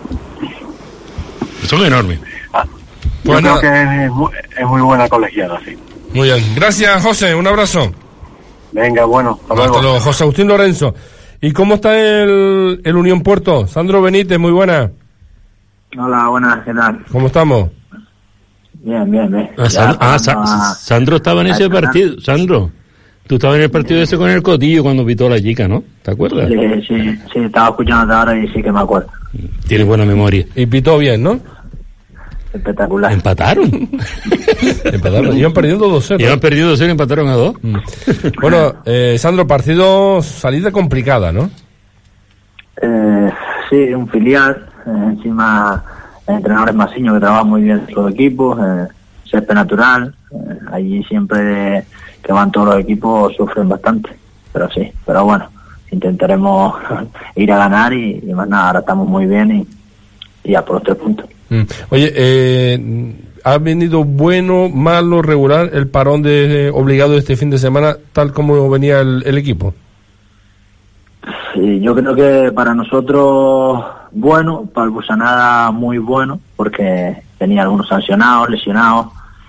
Son enormes. Yo creo que es muy buena colegiada, sí. Muy bien. Gracias, José. Un abrazo. Venga, bueno. Hasta luego. José Agustín Lorenzo. ¿Y cómo está el Unión Puerto? Sandro Benítez, muy buena. Hola, buenas, ¿qué tal? ¿Cómo estamos? Bien. Sandro estaba en ese partido. Sandro, tú estabas en el partido ese con el Cotillo cuando pitó la chica, ¿no? ¿Te acuerdas? Sí, estaba escuchando ahora y sí que me acuerdo. Tienes buena memoria. Y pitó bien, ¿no? Espectacular. ¿Empataron? Iban perdiendo 2-0. Iban perdiendo 2-0 y empataron a 2. Bueno, Sandro, salida complicada, ¿no? Sí, un filial. Encima el entrenador es Masiño, que trabaja muy bien con los equipos. césped natural, allí siempre que van todos los equipos sufren bastante, pero sí, pero bueno, intentaremos ir a ganar y más nada, ahora estamos muy bien y a por los 3 puntos. Oye, ¿ha venido bueno, malo, regular el parón obligado de este fin de semana, tal como venía el equipo? Sí, yo creo que para nosotros bueno, para el Busanada muy bueno, porque tenía algunos sancionados, lesionados,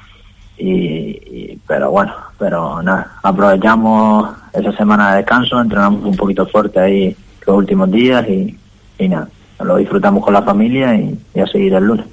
pero nada, aprovechamos esa semana de descanso, entrenamos un poquito fuerte ahí los últimos días y nada, lo disfrutamos con la familia y a seguir el lunes.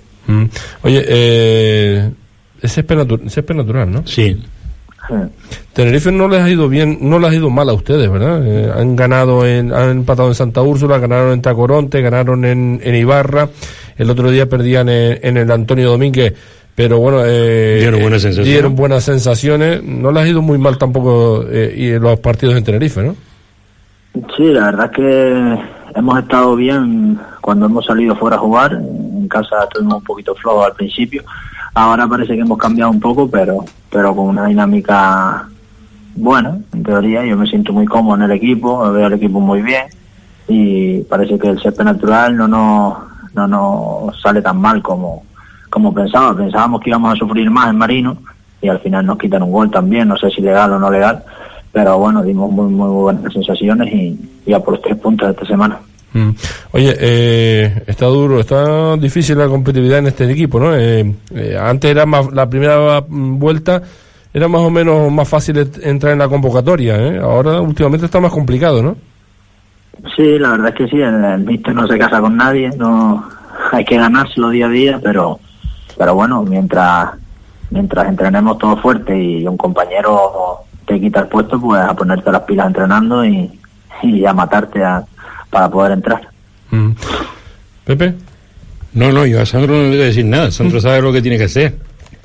Oye, es césped natural, ¿no? Sí. Tenerife no les ha ido bien, no les ha ido mal a ustedes, ¿verdad? Han ganado, han empatado en Santa Úrsula, ganaron en Tacoronte, ganaron en Ibarra, el otro día perdían en el Antonio Domínguez, pero bueno, dieron buenas sensaciones, no les ha ido muy mal tampoco y los partidos en Tenerife, ¿no? Sí, la verdad es que hemos estado bien cuando hemos salido fuera a jugar, en casa estuvimos un poquito flojos al principio. Ahora parece que hemos cambiado un poco, pero con una dinámica buena, en teoría. Yo me siento muy cómodo en el equipo, veo al equipo muy bien y parece que el césped natural no nos sale tan mal como pensaba. Pensábamos que íbamos a sufrir más en Marino y al final nos quitan un gol también, no sé si legal o no legal, pero bueno, dimos muy buenas sensaciones y a por los 3 puntos de esta semana. Oye, está duro, está difícil la competitividad en este equipo, ¿no? Antes era la primera vuelta era más o menos más fácil entrar en la convocatoria, ¿eh? Ahora últimamente está más complicado, ¿no? Sí, la verdad es que sí, el míster no se casa con nadie, no hay que ganárselo día a día, pero bueno, mientras entrenemos todo fuerte y un compañero te quita el puesto, pues a ponerte las pilas entrenando y a matarte para poder entrar. ¿Pepe? No, yo a Sandro no le voy a decir nada. Sandro sabe lo que tiene que hacer.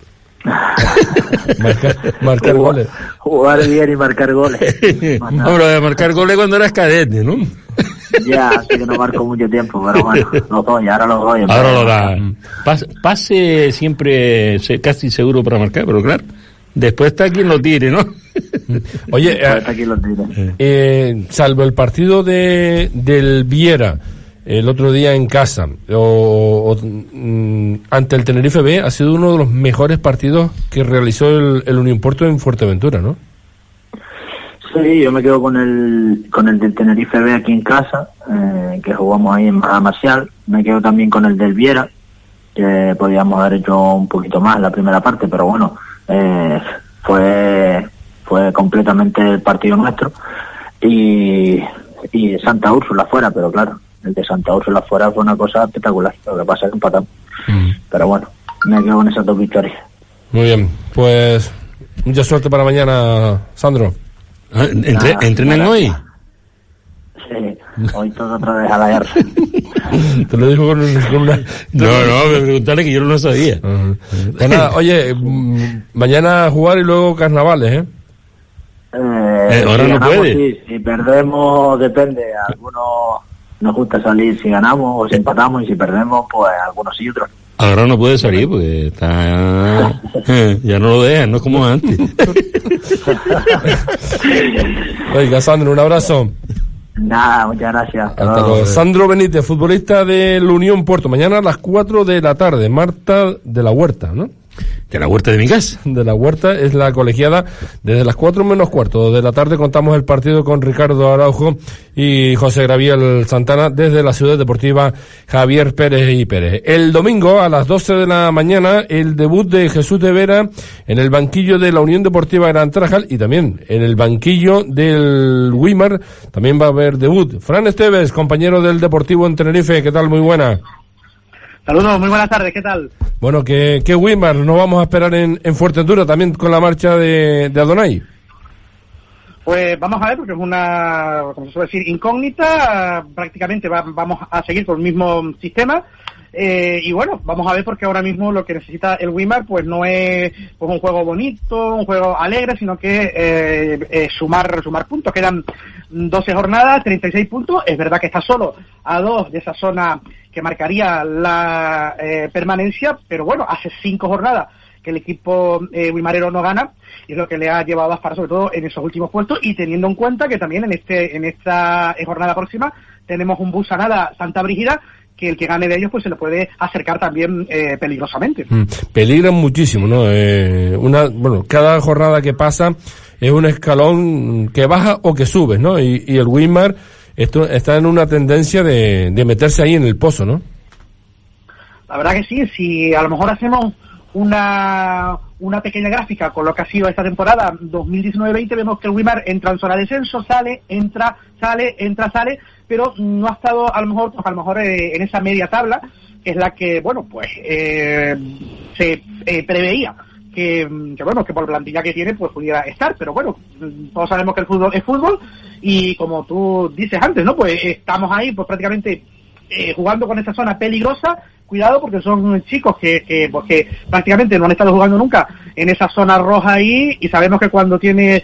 marcar goles. Jugar bien y marcar goles. No, pero de marcar goles cuando eras cadete, ¿no? Ya, así que no marco mucho tiempo, pero bueno, ahora los doy. Ahora lo da. Pase siempre casi seguro para marcar, pero claro, después está quien lo tire, ¿no? Oye, salvo el partido del Viera el otro día en casa ante el Tenerife B, ha sido uno de los mejores partidos que realizó el Unión Porto en Fuerteventura, ¿no? Sí, yo me quedo con el del Tenerife B aquí en casa, que jugamos ahí en Marcial. Me quedo también con el del Viera, que podíamos haber hecho un poquito más en la primera parte, pero bueno, fue completamente el partido nuestro. Y Santa Úrsula fuera, pero claro, el de Santa Úrsula fuera fue una cosa espectacular. Lo que pasa es que empatamos. Pero bueno, me quedo con esas 2 victorias. Muy bien, pues mucha suerte para mañana, Sandro. ¿Entrenan hoy? Sí, hoy todo otra vez a la guerra. Te lo dijo con una... No, me preguntarle que yo no lo sabía. Pues nada, oye, mañana a jugar y luego carnavales, ¿eh? Ahora si no ganamos, puede. Sí, si perdemos, depende. A algunos nos gusta salir si ganamos o si empatamos, y si perdemos, pues algunos sí y otros. Ahora no puede salir porque está... ya no lo dejan, no es como antes. Oiga, Sandro, un abrazo. Nada, muchas gracias. Hasta luego. Sandro Benítez, futbolista del Unión Puerto. Mañana a las 4 de la tarde. Marta de la Huerta, ¿no? De la Huerta de mi casa. De la Huerta es la colegiada. Desde las 4 menos cuarto de la tarde contamos el partido con Ricardo Araujo y José Gabriel Santana desde la Ciudad Deportiva Javier Pérez y Pérez. El domingo a las 12 de la mañana el debut de Jesús de Vera en el banquillo de la Unión Deportiva Gran Tarajal y también en el banquillo del Wimar también va a haber debut. Fran Esteves, compañero del Deportivo en Tenerife, ¿qué tal? Muy buena. Saludos, muy buenas tardes, ¿qué tal? Bueno, ¿qué Wimar nos vamos a esperar en Fuerteventura también con la marcha de Adonai? Pues vamos a ver, porque es una, como se suele decir, incógnita. Prácticamente vamos a seguir con el mismo sistema. Y bueno, vamos a ver, porque ahora mismo lo que necesita el Wimar pues no es pues un juego bonito, un juego alegre, sino que sumar puntos. Quedan 12 jornadas, 36 puntos. Es verdad que está solo a 2 de esa zona que marcaría la permanencia, pero bueno, hace 5 jornadas que el equipo wimarero no gana, y es lo que le ha llevado a estar sobre todo en esos últimos puestos, y teniendo en cuenta que también en esta jornada próxima tenemos un Busanada Santa Brígida, que el que gane de ellos pues se le puede acercar también peligrosamente. Peligran muchísimo, ¿no? Cada jornada que pasa es un escalón que baja o que sube, ¿no? Y el Wismar está en una tendencia de meterse ahí en el pozo, ¿no? La verdad que sí, si a lo mejor hacemos una pequeña gráfica con lo que ha sido esta temporada 2019-20, vemos que el Wismar entra en zona de descenso, sale, sale, pero no ha estado a lo mejor en esa media tabla, que es la que, se preveía que por plantilla que tiene pues pudiera estar, pero bueno, todos sabemos que el fútbol es fútbol, y como tú dices antes, ¿no? Pues estamos ahí pues prácticamente jugando con esta zona peligrosa. Cuidado, porque son chicos que prácticamente no han estado jugando nunca en esa zona roja ahí, y sabemos que cuando tiene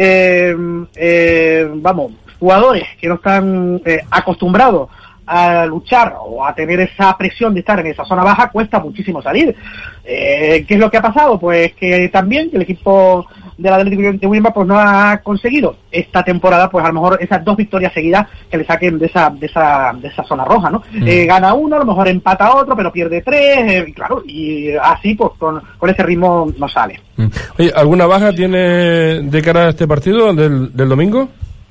jugadores que no están acostumbrados a luchar o a tener esa presión de estar en esa zona baja, cuesta muchísimo salir. ¿Qué es lo que ha pasado? Pues que también el equipo del Atlético de Wismar pues no ha conseguido esta temporada pues a lo mejor esas 2 victorias seguidas que le saquen de esa zona roja, ¿no? Gana uno, a lo mejor empata otro, pero pierde 3, claro, y así pues con ese ritmo no sale. Oye, ¿alguna baja tiene de cara a este partido del domingo?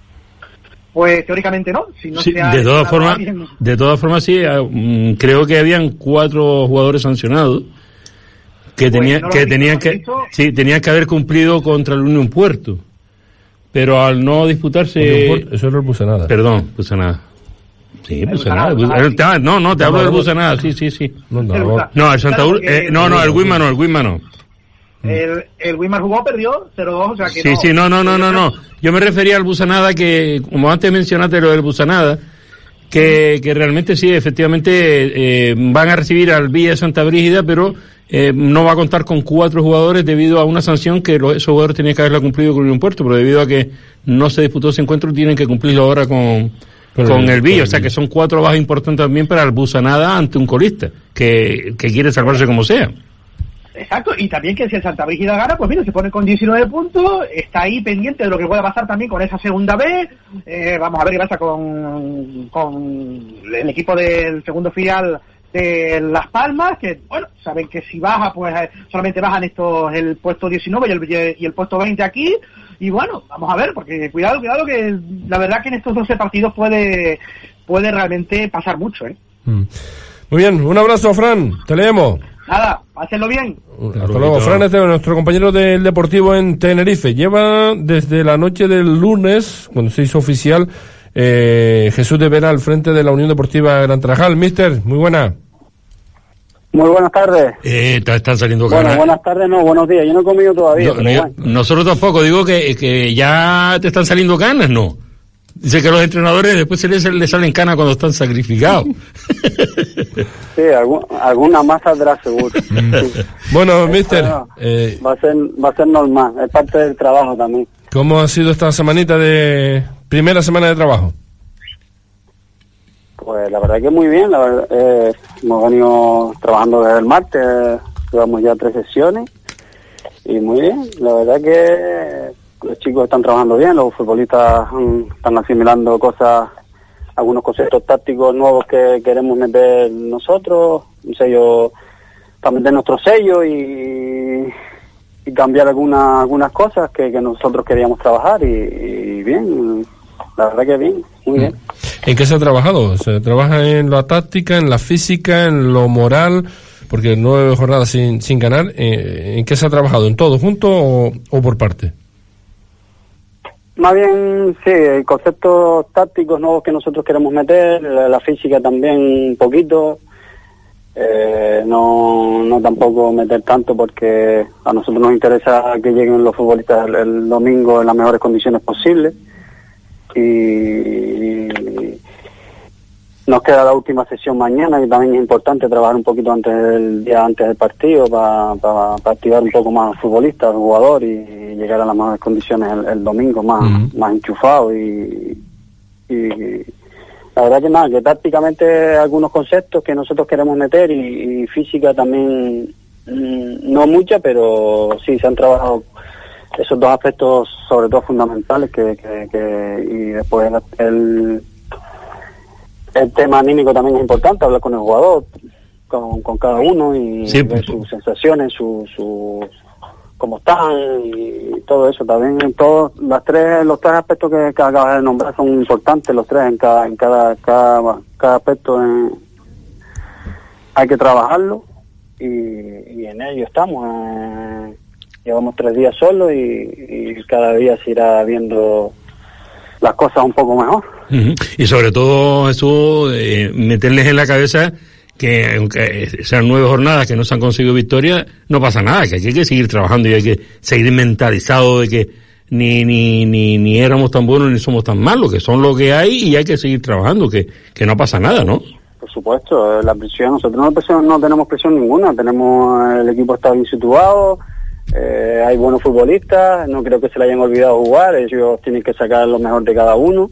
Pues teóricamente no. Si no sí, de todas formas sí, creo que habían 4 jugadores sancionados que tenían que haber cumplido contra el Unión Puerto, pero al no disputarse eso era el Busanada. Perdón, Busanada. Sí, Busanada. No, te hablo del Busanada, sí. No, el Santa el Wismar no. El Wismar jugó, perdió 0-2, o sea que sí, no. Yo me refería al Busanada, que como antes mencionaste lo del Busanada, que realmente sí, efectivamente van a recibir al Villa Santa Brígida, pero no va a contar con 4 jugadores debido a una sanción que esos jugadores tenían que haberla cumplido con el Puerto, pero debido a que no se disputó ese encuentro tienen que cumplirlo ahora con el Villa, o sea que son 4 bajas importantes también para el Busanada ante un colista que quiere salvarse como sea. Exacto, y también que si el Santa Brígida gana, pues mira, se pone con 19 puntos, está ahí pendiente de lo que pueda pasar también con esa segunda B. Vamos a ver qué pasa con el equipo del segundo filial de Las Palmas, que bueno, saben que si baja, pues solamente bajan el puesto 19 y el puesto 20 aquí, y bueno, vamos a ver, porque cuidado que la verdad que en estos 12 partidos puede realmente pasar mucho, Muy bien, un abrazo, Fran, te leemos. Nada, pásenlo bien. Hasta luego. Fran Esteban, nuestro compañero del Deportivo en Tenerife. Lleva desde la noche del lunes, cuando se hizo oficial, Jesús de Vera al frente de la Unión Deportiva Gran Tarajal. Mister, muy buena. Muy buenas tardes. Están saliendo canas. Bueno, buenas tardes, no, buenos días. Yo no he comido todavía. Nosotros tampoco. Digo que ya te están saliendo canas, ¿no? Dice que a los entrenadores después les salen canas cuando están sacrificados. Sí, alguna más saldrá seguro. Bueno, mister, va a ser normal, es parte del trabajo también. ¿Cómo ha sido esta semanita primera semana de trabajo? Pues la verdad que muy bien, hemos venido trabajando desde el martes, llevamos ya 3 sesiones y muy bien, la verdad que los chicos están trabajando bien, los futbolistas están asimilando algunos conceptos tácticos nuevos que queremos meter nosotros, un sello, para meter nuestro sello y cambiar algunas cosas que nosotros queríamos trabajar y bien, la verdad que bien, muy bien. ¿En qué se ha trabajado? ¿Se trabaja en la táctica, en la física, en lo moral? Porque 9 jornadas sin ganar, ¿en qué se ha trabajado? ¿En todo junto o por parte? Más bien, sí, conceptos tácticos nuevos que nosotros queremos meter, la física también un poquito, no tampoco meter tanto porque a nosotros nos interesa que lleguen los futbolistas el domingo en las mejores condiciones posibles y nos queda la última sesión mañana, que también es importante trabajar un poquito antes del partido para activar un poco más al futbolista, al jugador y llegar a las mejores condiciones el domingo más enchufado y la verdad que nada, que tácticamente algunos conceptos que nosotros queremos meter y física también no mucha, pero sí se han trabajado esos dos aspectos, sobre todo fundamentales, y después el tema anímico también es importante, hablar con el jugador, con cada uno y sí, ver sus sensaciones, cómo están y todo eso. También los tres aspectos que acabas de nombrar son importantes, los tres en cada aspecto hay que trabajarlo y en ello estamos. Llevamos 3 días solos y cada día se irá viendo las cosas un poco mejor. Uh-huh. Y sobre todo eso, meterles en la cabeza que aunque sean 9 jornadas que no se han conseguido victoria, no pasa nada, que hay que seguir trabajando y hay que seguir mentalizado de que ni éramos tan buenos ni somos tan malos, que son lo que hay y hay que seguir trabajando, que no pasa nada, ¿no? Por supuesto, la presión, nosotros no tenemos presión ninguna, el equipo está bien situado, hay buenos futbolistas, no creo que se le hayan olvidado jugar, ellos tienen que sacar lo mejor de cada uno,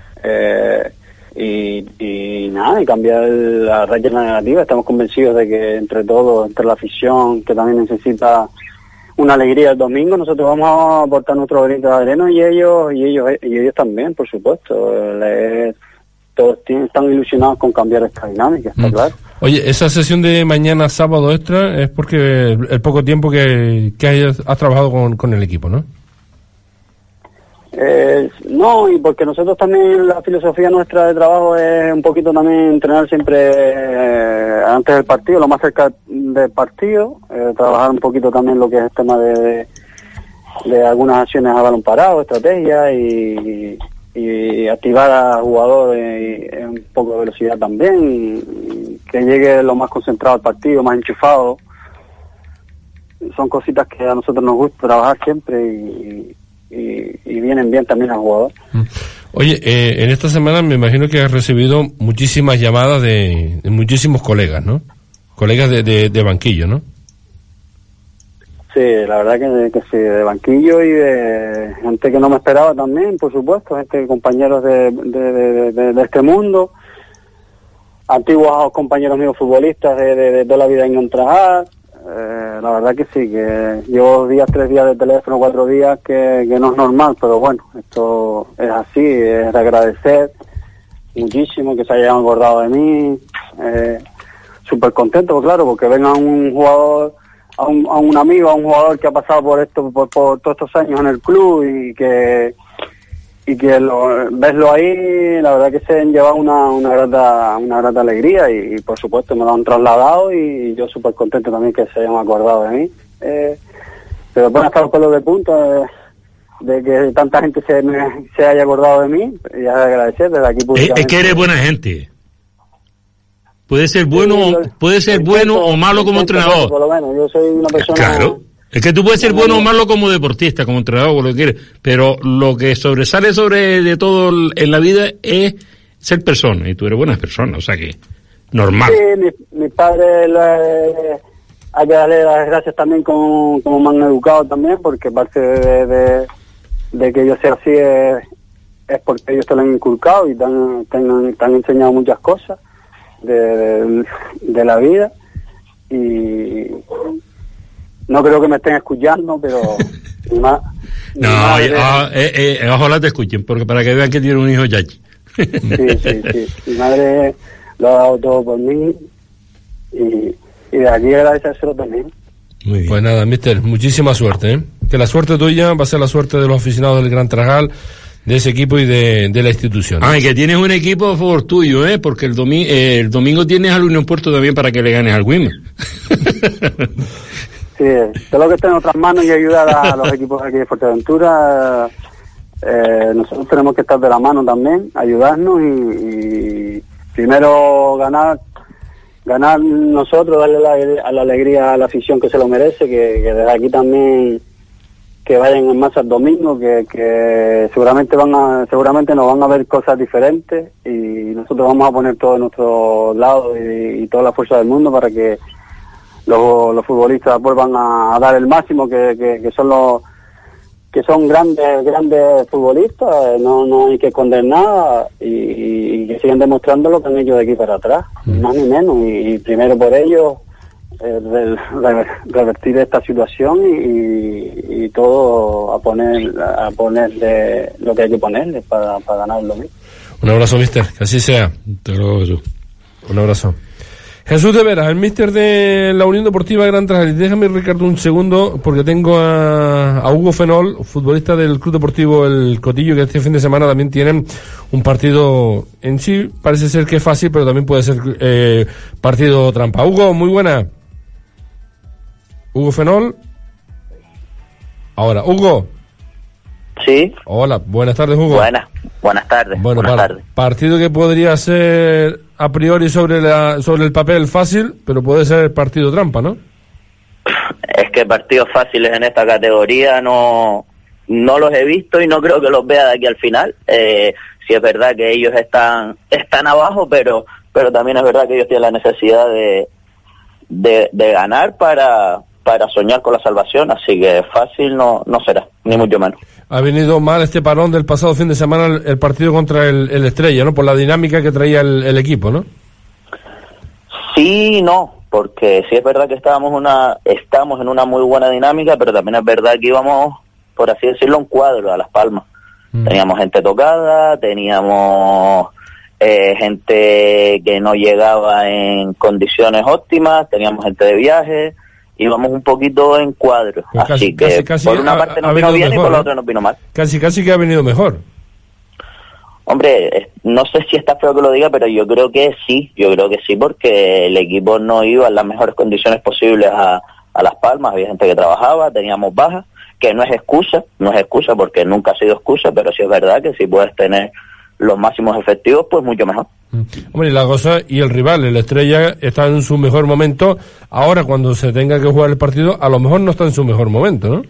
y nada, y cambiar la racha negativa. Estamos convencidos de que entre todos, entre la afición, que también necesita una alegría el domingo, nosotros vamos a aportar nuestro granito de arena y ellos también, por supuesto. Todos están ilusionados con cambiar esta dinámica, está claro. Oye, esa sesión de mañana sábado extra es porque el poco tiempo que has trabajado con el equipo, ¿no? No, y porque nosotros también, la filosofía nuestra de trabajo es un poquito también entrenar siempre antes del partido, lo más cerca del partido, trabajar un poquito también lo que es el tema de algunas acciones a balón parado, estrategia y activar al jugador en un poco de velocidad también, y que llegue lo más concentrado al partido, más enchufado. Son cositas que a nosotros nos gusta trabajar siempre y vienen bien también al jugador. Oye, en esta semana me imagino que has recibido muchísimas llamadas de muchísimos colegas, ¿no? Colegas de banquillo, ¿no? Sí, la verdad que sí, de banquillo y de gente que no me esperaba también, por supuesto, compañeros de este mundo, antiguos compañeros míos futbolistas de toda la vida en Contrajar. La verdad que sí, que llevo 3 días de teléfono, 4 días, que no es normal, pero bueno, esto es así, es de agradecer muchísimo que se hayan acordado de mí, súper contento, claro, porque venga un jugador, a un amigo, a un jugador que ha pasado por todos estos años en el club y que verlo ahí, la verdad que se han llevado una grata alegría y por supuesto me lo han trasladado y yo súper contento también que se hayan acordado de mí. Pero bueno, hasta los pelos de punta de que tanta gente se haya acordado de mí y es de agradecer desde aquí públicamente. Es que eres buena gente. Puede ser bueno o malo como entrenador. Por lo menos, yo soy una persona... Claro. Es que tú puedes ser bueno o malo como deportista, como entrenador, o lo que quieres, pero lo que sobresale de todo en la vida es ser persona, y tú eres buena persona, o sea que normal. Sí, mi padre, hay que darle las gracias también como me han educado también, porque parte de que yo sea así es porque ellos te lo han inculcado y te han enseñado muchas cosas de la vida, y no creo que me estén escuchando, pero ojalá te escuchen, porque para que vean que tiene un hijo yachi. Sí. Mi madre lo ha dado todo por mí y de aquí agradecérselo también. Muy bien. Pues nada, mister, muchísima suerte, ¿eh? Que la suerte tuya va a ser la suerte de los aficionados del Gran Trajal, de ese equipo y de la institución. Y que tienes un equipo a favor tuyo, porque el domingo tienes al Unión Puerto también para que le ganes al Guima. Sí, todo lo que está en otras manos y ayudar a los equipos aquí de Fuerteventura. Nosotros tenemos que estar de la mano también, ayudarnos y primero ganar nosotros, darle la alegría a la afición que se lo merece, que desde aquí también que vayan en masa el domingo, que seguramente nos van a ver cosas diferentes y nosotros vamos a poner todo de nuestro lado y toda la fuerza del mundo para que los futbolistas vuelvan a dar el máximo, que son grandes futbolistas, no hay que esconder nada y que sigan demostrando lo que han hecho de aquí para atrás, más ni menos, y primero por ellos revertir esta situación y todo a ponerle lo que hay que ponerle para ganar el domingo. Un abrazo, mister, que así sea. Te lo hago yo. Un abrazo. Jesús de Veras, el míster de la Unión Deportiva Gran Trajal. Déjame, Ricardo, un segundo, porque tengo a Hugo Fenol, futbolista del Club Deportivo El Cotillo, que este fin de semana también tienen un partido en sí, parece ser que es fácil, pero también puede ser partido trampa. Hugo, muy buena. Hugo Fenol. Ahora, Hugo. Sí. Hola, buenas tardes, Hugo. Buenas tardes. Bueno, buenas tardes. Partido que podría ser a priori sobre el papel fácil, pero puede ser partido trampa, ¿no? Es que partidos fáciles en esta categoría no los he visto y no creo que los vea de aquí al final. Sí es verdad que ellos están abajo, pero también es verdad que ellos tienen la necesidad de ganar para soñar con la salvación, así que fácil no será, ni mucho menos. Ha venido mal este parón del pasado fin de semana el partido contra el Estrella, ¿no? Por la dinámica que traía el equipo, ¿no? Sí, no, porque sí es verdad que estamos en una muy buena dinámica, pero también es verdad que íbamos, por así decirlo, un cuadro a Las Palmas. Teníamos gente tocada, teníamos gente que no llegaba en condiciones óptimas, teníamos gente de viaje, íbamos un poquito en cuadro, pues así que casi por una parte nos vino bien mejor, y por la otra nos vino mal. Casi que ha venido mejor. Hombre, no sé si está feo que lo diga, pero yo creo que sí, porque el equipo no iba en las mejores condiciones posibles a Las Palmas, había gente que trabajaba, teníamos bajas, que no es excusa porque nunca ha sido excusa, pero sí es verdad que si puedes tener los máximos efectivos, pues mucho mejor. Hombre, y la cosa, y el rival, el Estrella, está en su mejor momento. Ahora, cuando se tenga que jugar el partido, a lo mejor no está en su mejor momento, ¿no?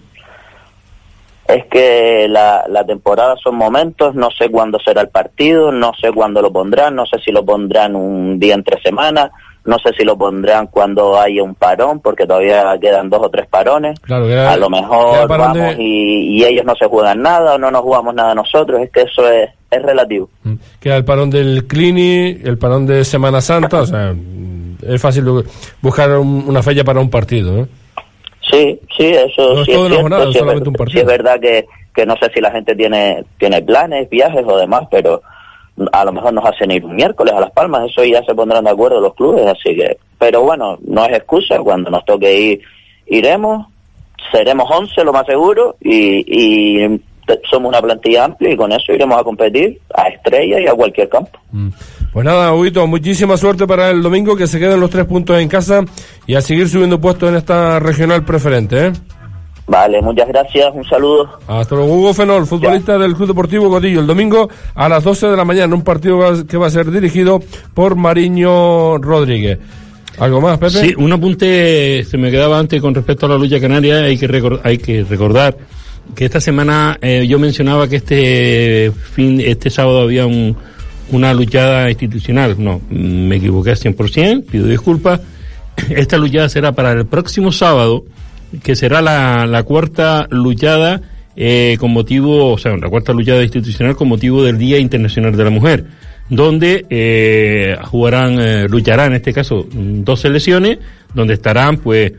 Es que la temporada son momentos, no sé cuándo será el partido, no sé cuándo lo pondrán, no sé si lo pondrán un día entre semanas, no sé si lo pondrán cuando haya un parón, porque todavía quedan 2 o 3 parones. Claro, a lo mejor vamos y ellos no se juegan nada o no nos jugamos nada nosotros, es que eso es relativo. Queda el parón del Clini, el parón de Semana Santa, o sea, es fácil buscar una fecha para un partido, ¿no? Sí, eso no sí es todo, es cierto, no, solamente un partido. Sí es verdad que no sé si la gente tiene planes, viajes o demás, pero a lo mejor nos hacen ir un miércoles a Las Palmas, eso ya se pondrán de acuerdo los clubes, así que, pero bueno, no es excusa, cuando nos toque ir, iremos, seremos 11 lo más seguro, y somos una plantilla amplia y con eso iremos a competir a Estrella y a cualquier campo. Pues nada, Huguito, muchísima suerte para el domingo, que se queden los 3 puntos en casa y a seguir subiendo puestos en esta regional preferente, ¿eh? Vale, muchas gracias, un saludo. Hasta luego. Hugo Fenol, futbolista del Club Deportivo Cotillo, el domingo a las 12 de la mañana, un partido que va a ser dirigido por Mariño Rodríguez. ¿Algo más, Pepe? Sí, un apunte se me quedaba antes con respecto a la lucha canaria. Hay que recordar que esta semana yo mencionaba que este sábado había una luchada institucional. No, me equivoqué al 100%, pido disculpas. Esta luchada será para el próximo sábado, que será la cuarta luchada con motivo, o sea, la cuarta luchada institucional con motivo del Día Internacional de la Mujer, donde lucharán en este caso 2 selecciones, donde estarán pues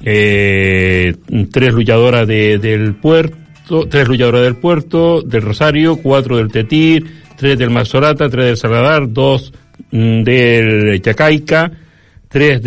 3 luchadoras del Puerto, 3 luchadoras del Puerto, del Rosario, 4 del Tetir, 3 del Marzorata, 3 del Salvador, 2 del Chacaica, 3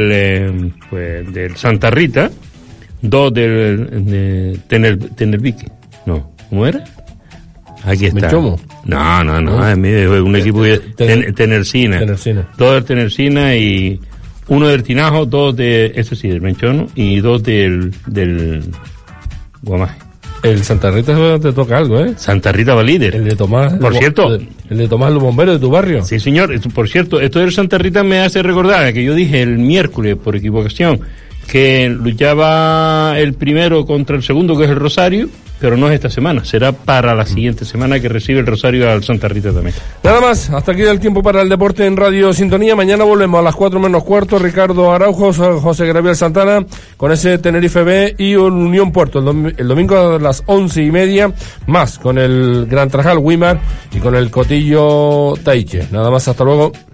del Santa Rita, 2 del Tenervique. No, ¿cómo era? Aquí está. ¿Menchomo? No, es un equipo de Tenercina. 2 del Tenercina y 1 del Tinajo, 2 del Menchono y 2 del Guamaje. El Santa Rita te toca algo, ¿eh? Santa Rita va líder. El de Tomás. Por cierto. El de Tomás los bomberos de tu barrio. Sí, señor. Por cierto, esto del Santa Rita me hace recordar que yo dije el miércoles, por equivocación, que luchaba el primero contra el segundo, que es el Rosario, pero no es esta semana, será para la siguiente semana, que recibe el Rosario al Santa Rita también. Nada más, hasta aquí el tiempo para el deporte en Radio Sintonía. Mañana volvemos a las 4 menos cuarto, Ricardo Araujo, José Gabriel Santana, con ese Tenerife B y Unión Puerto. El domingo a las 11:30, más con el Gran Trajal Wimar y con el Cotillo Taiche. Nada más, hasta luego.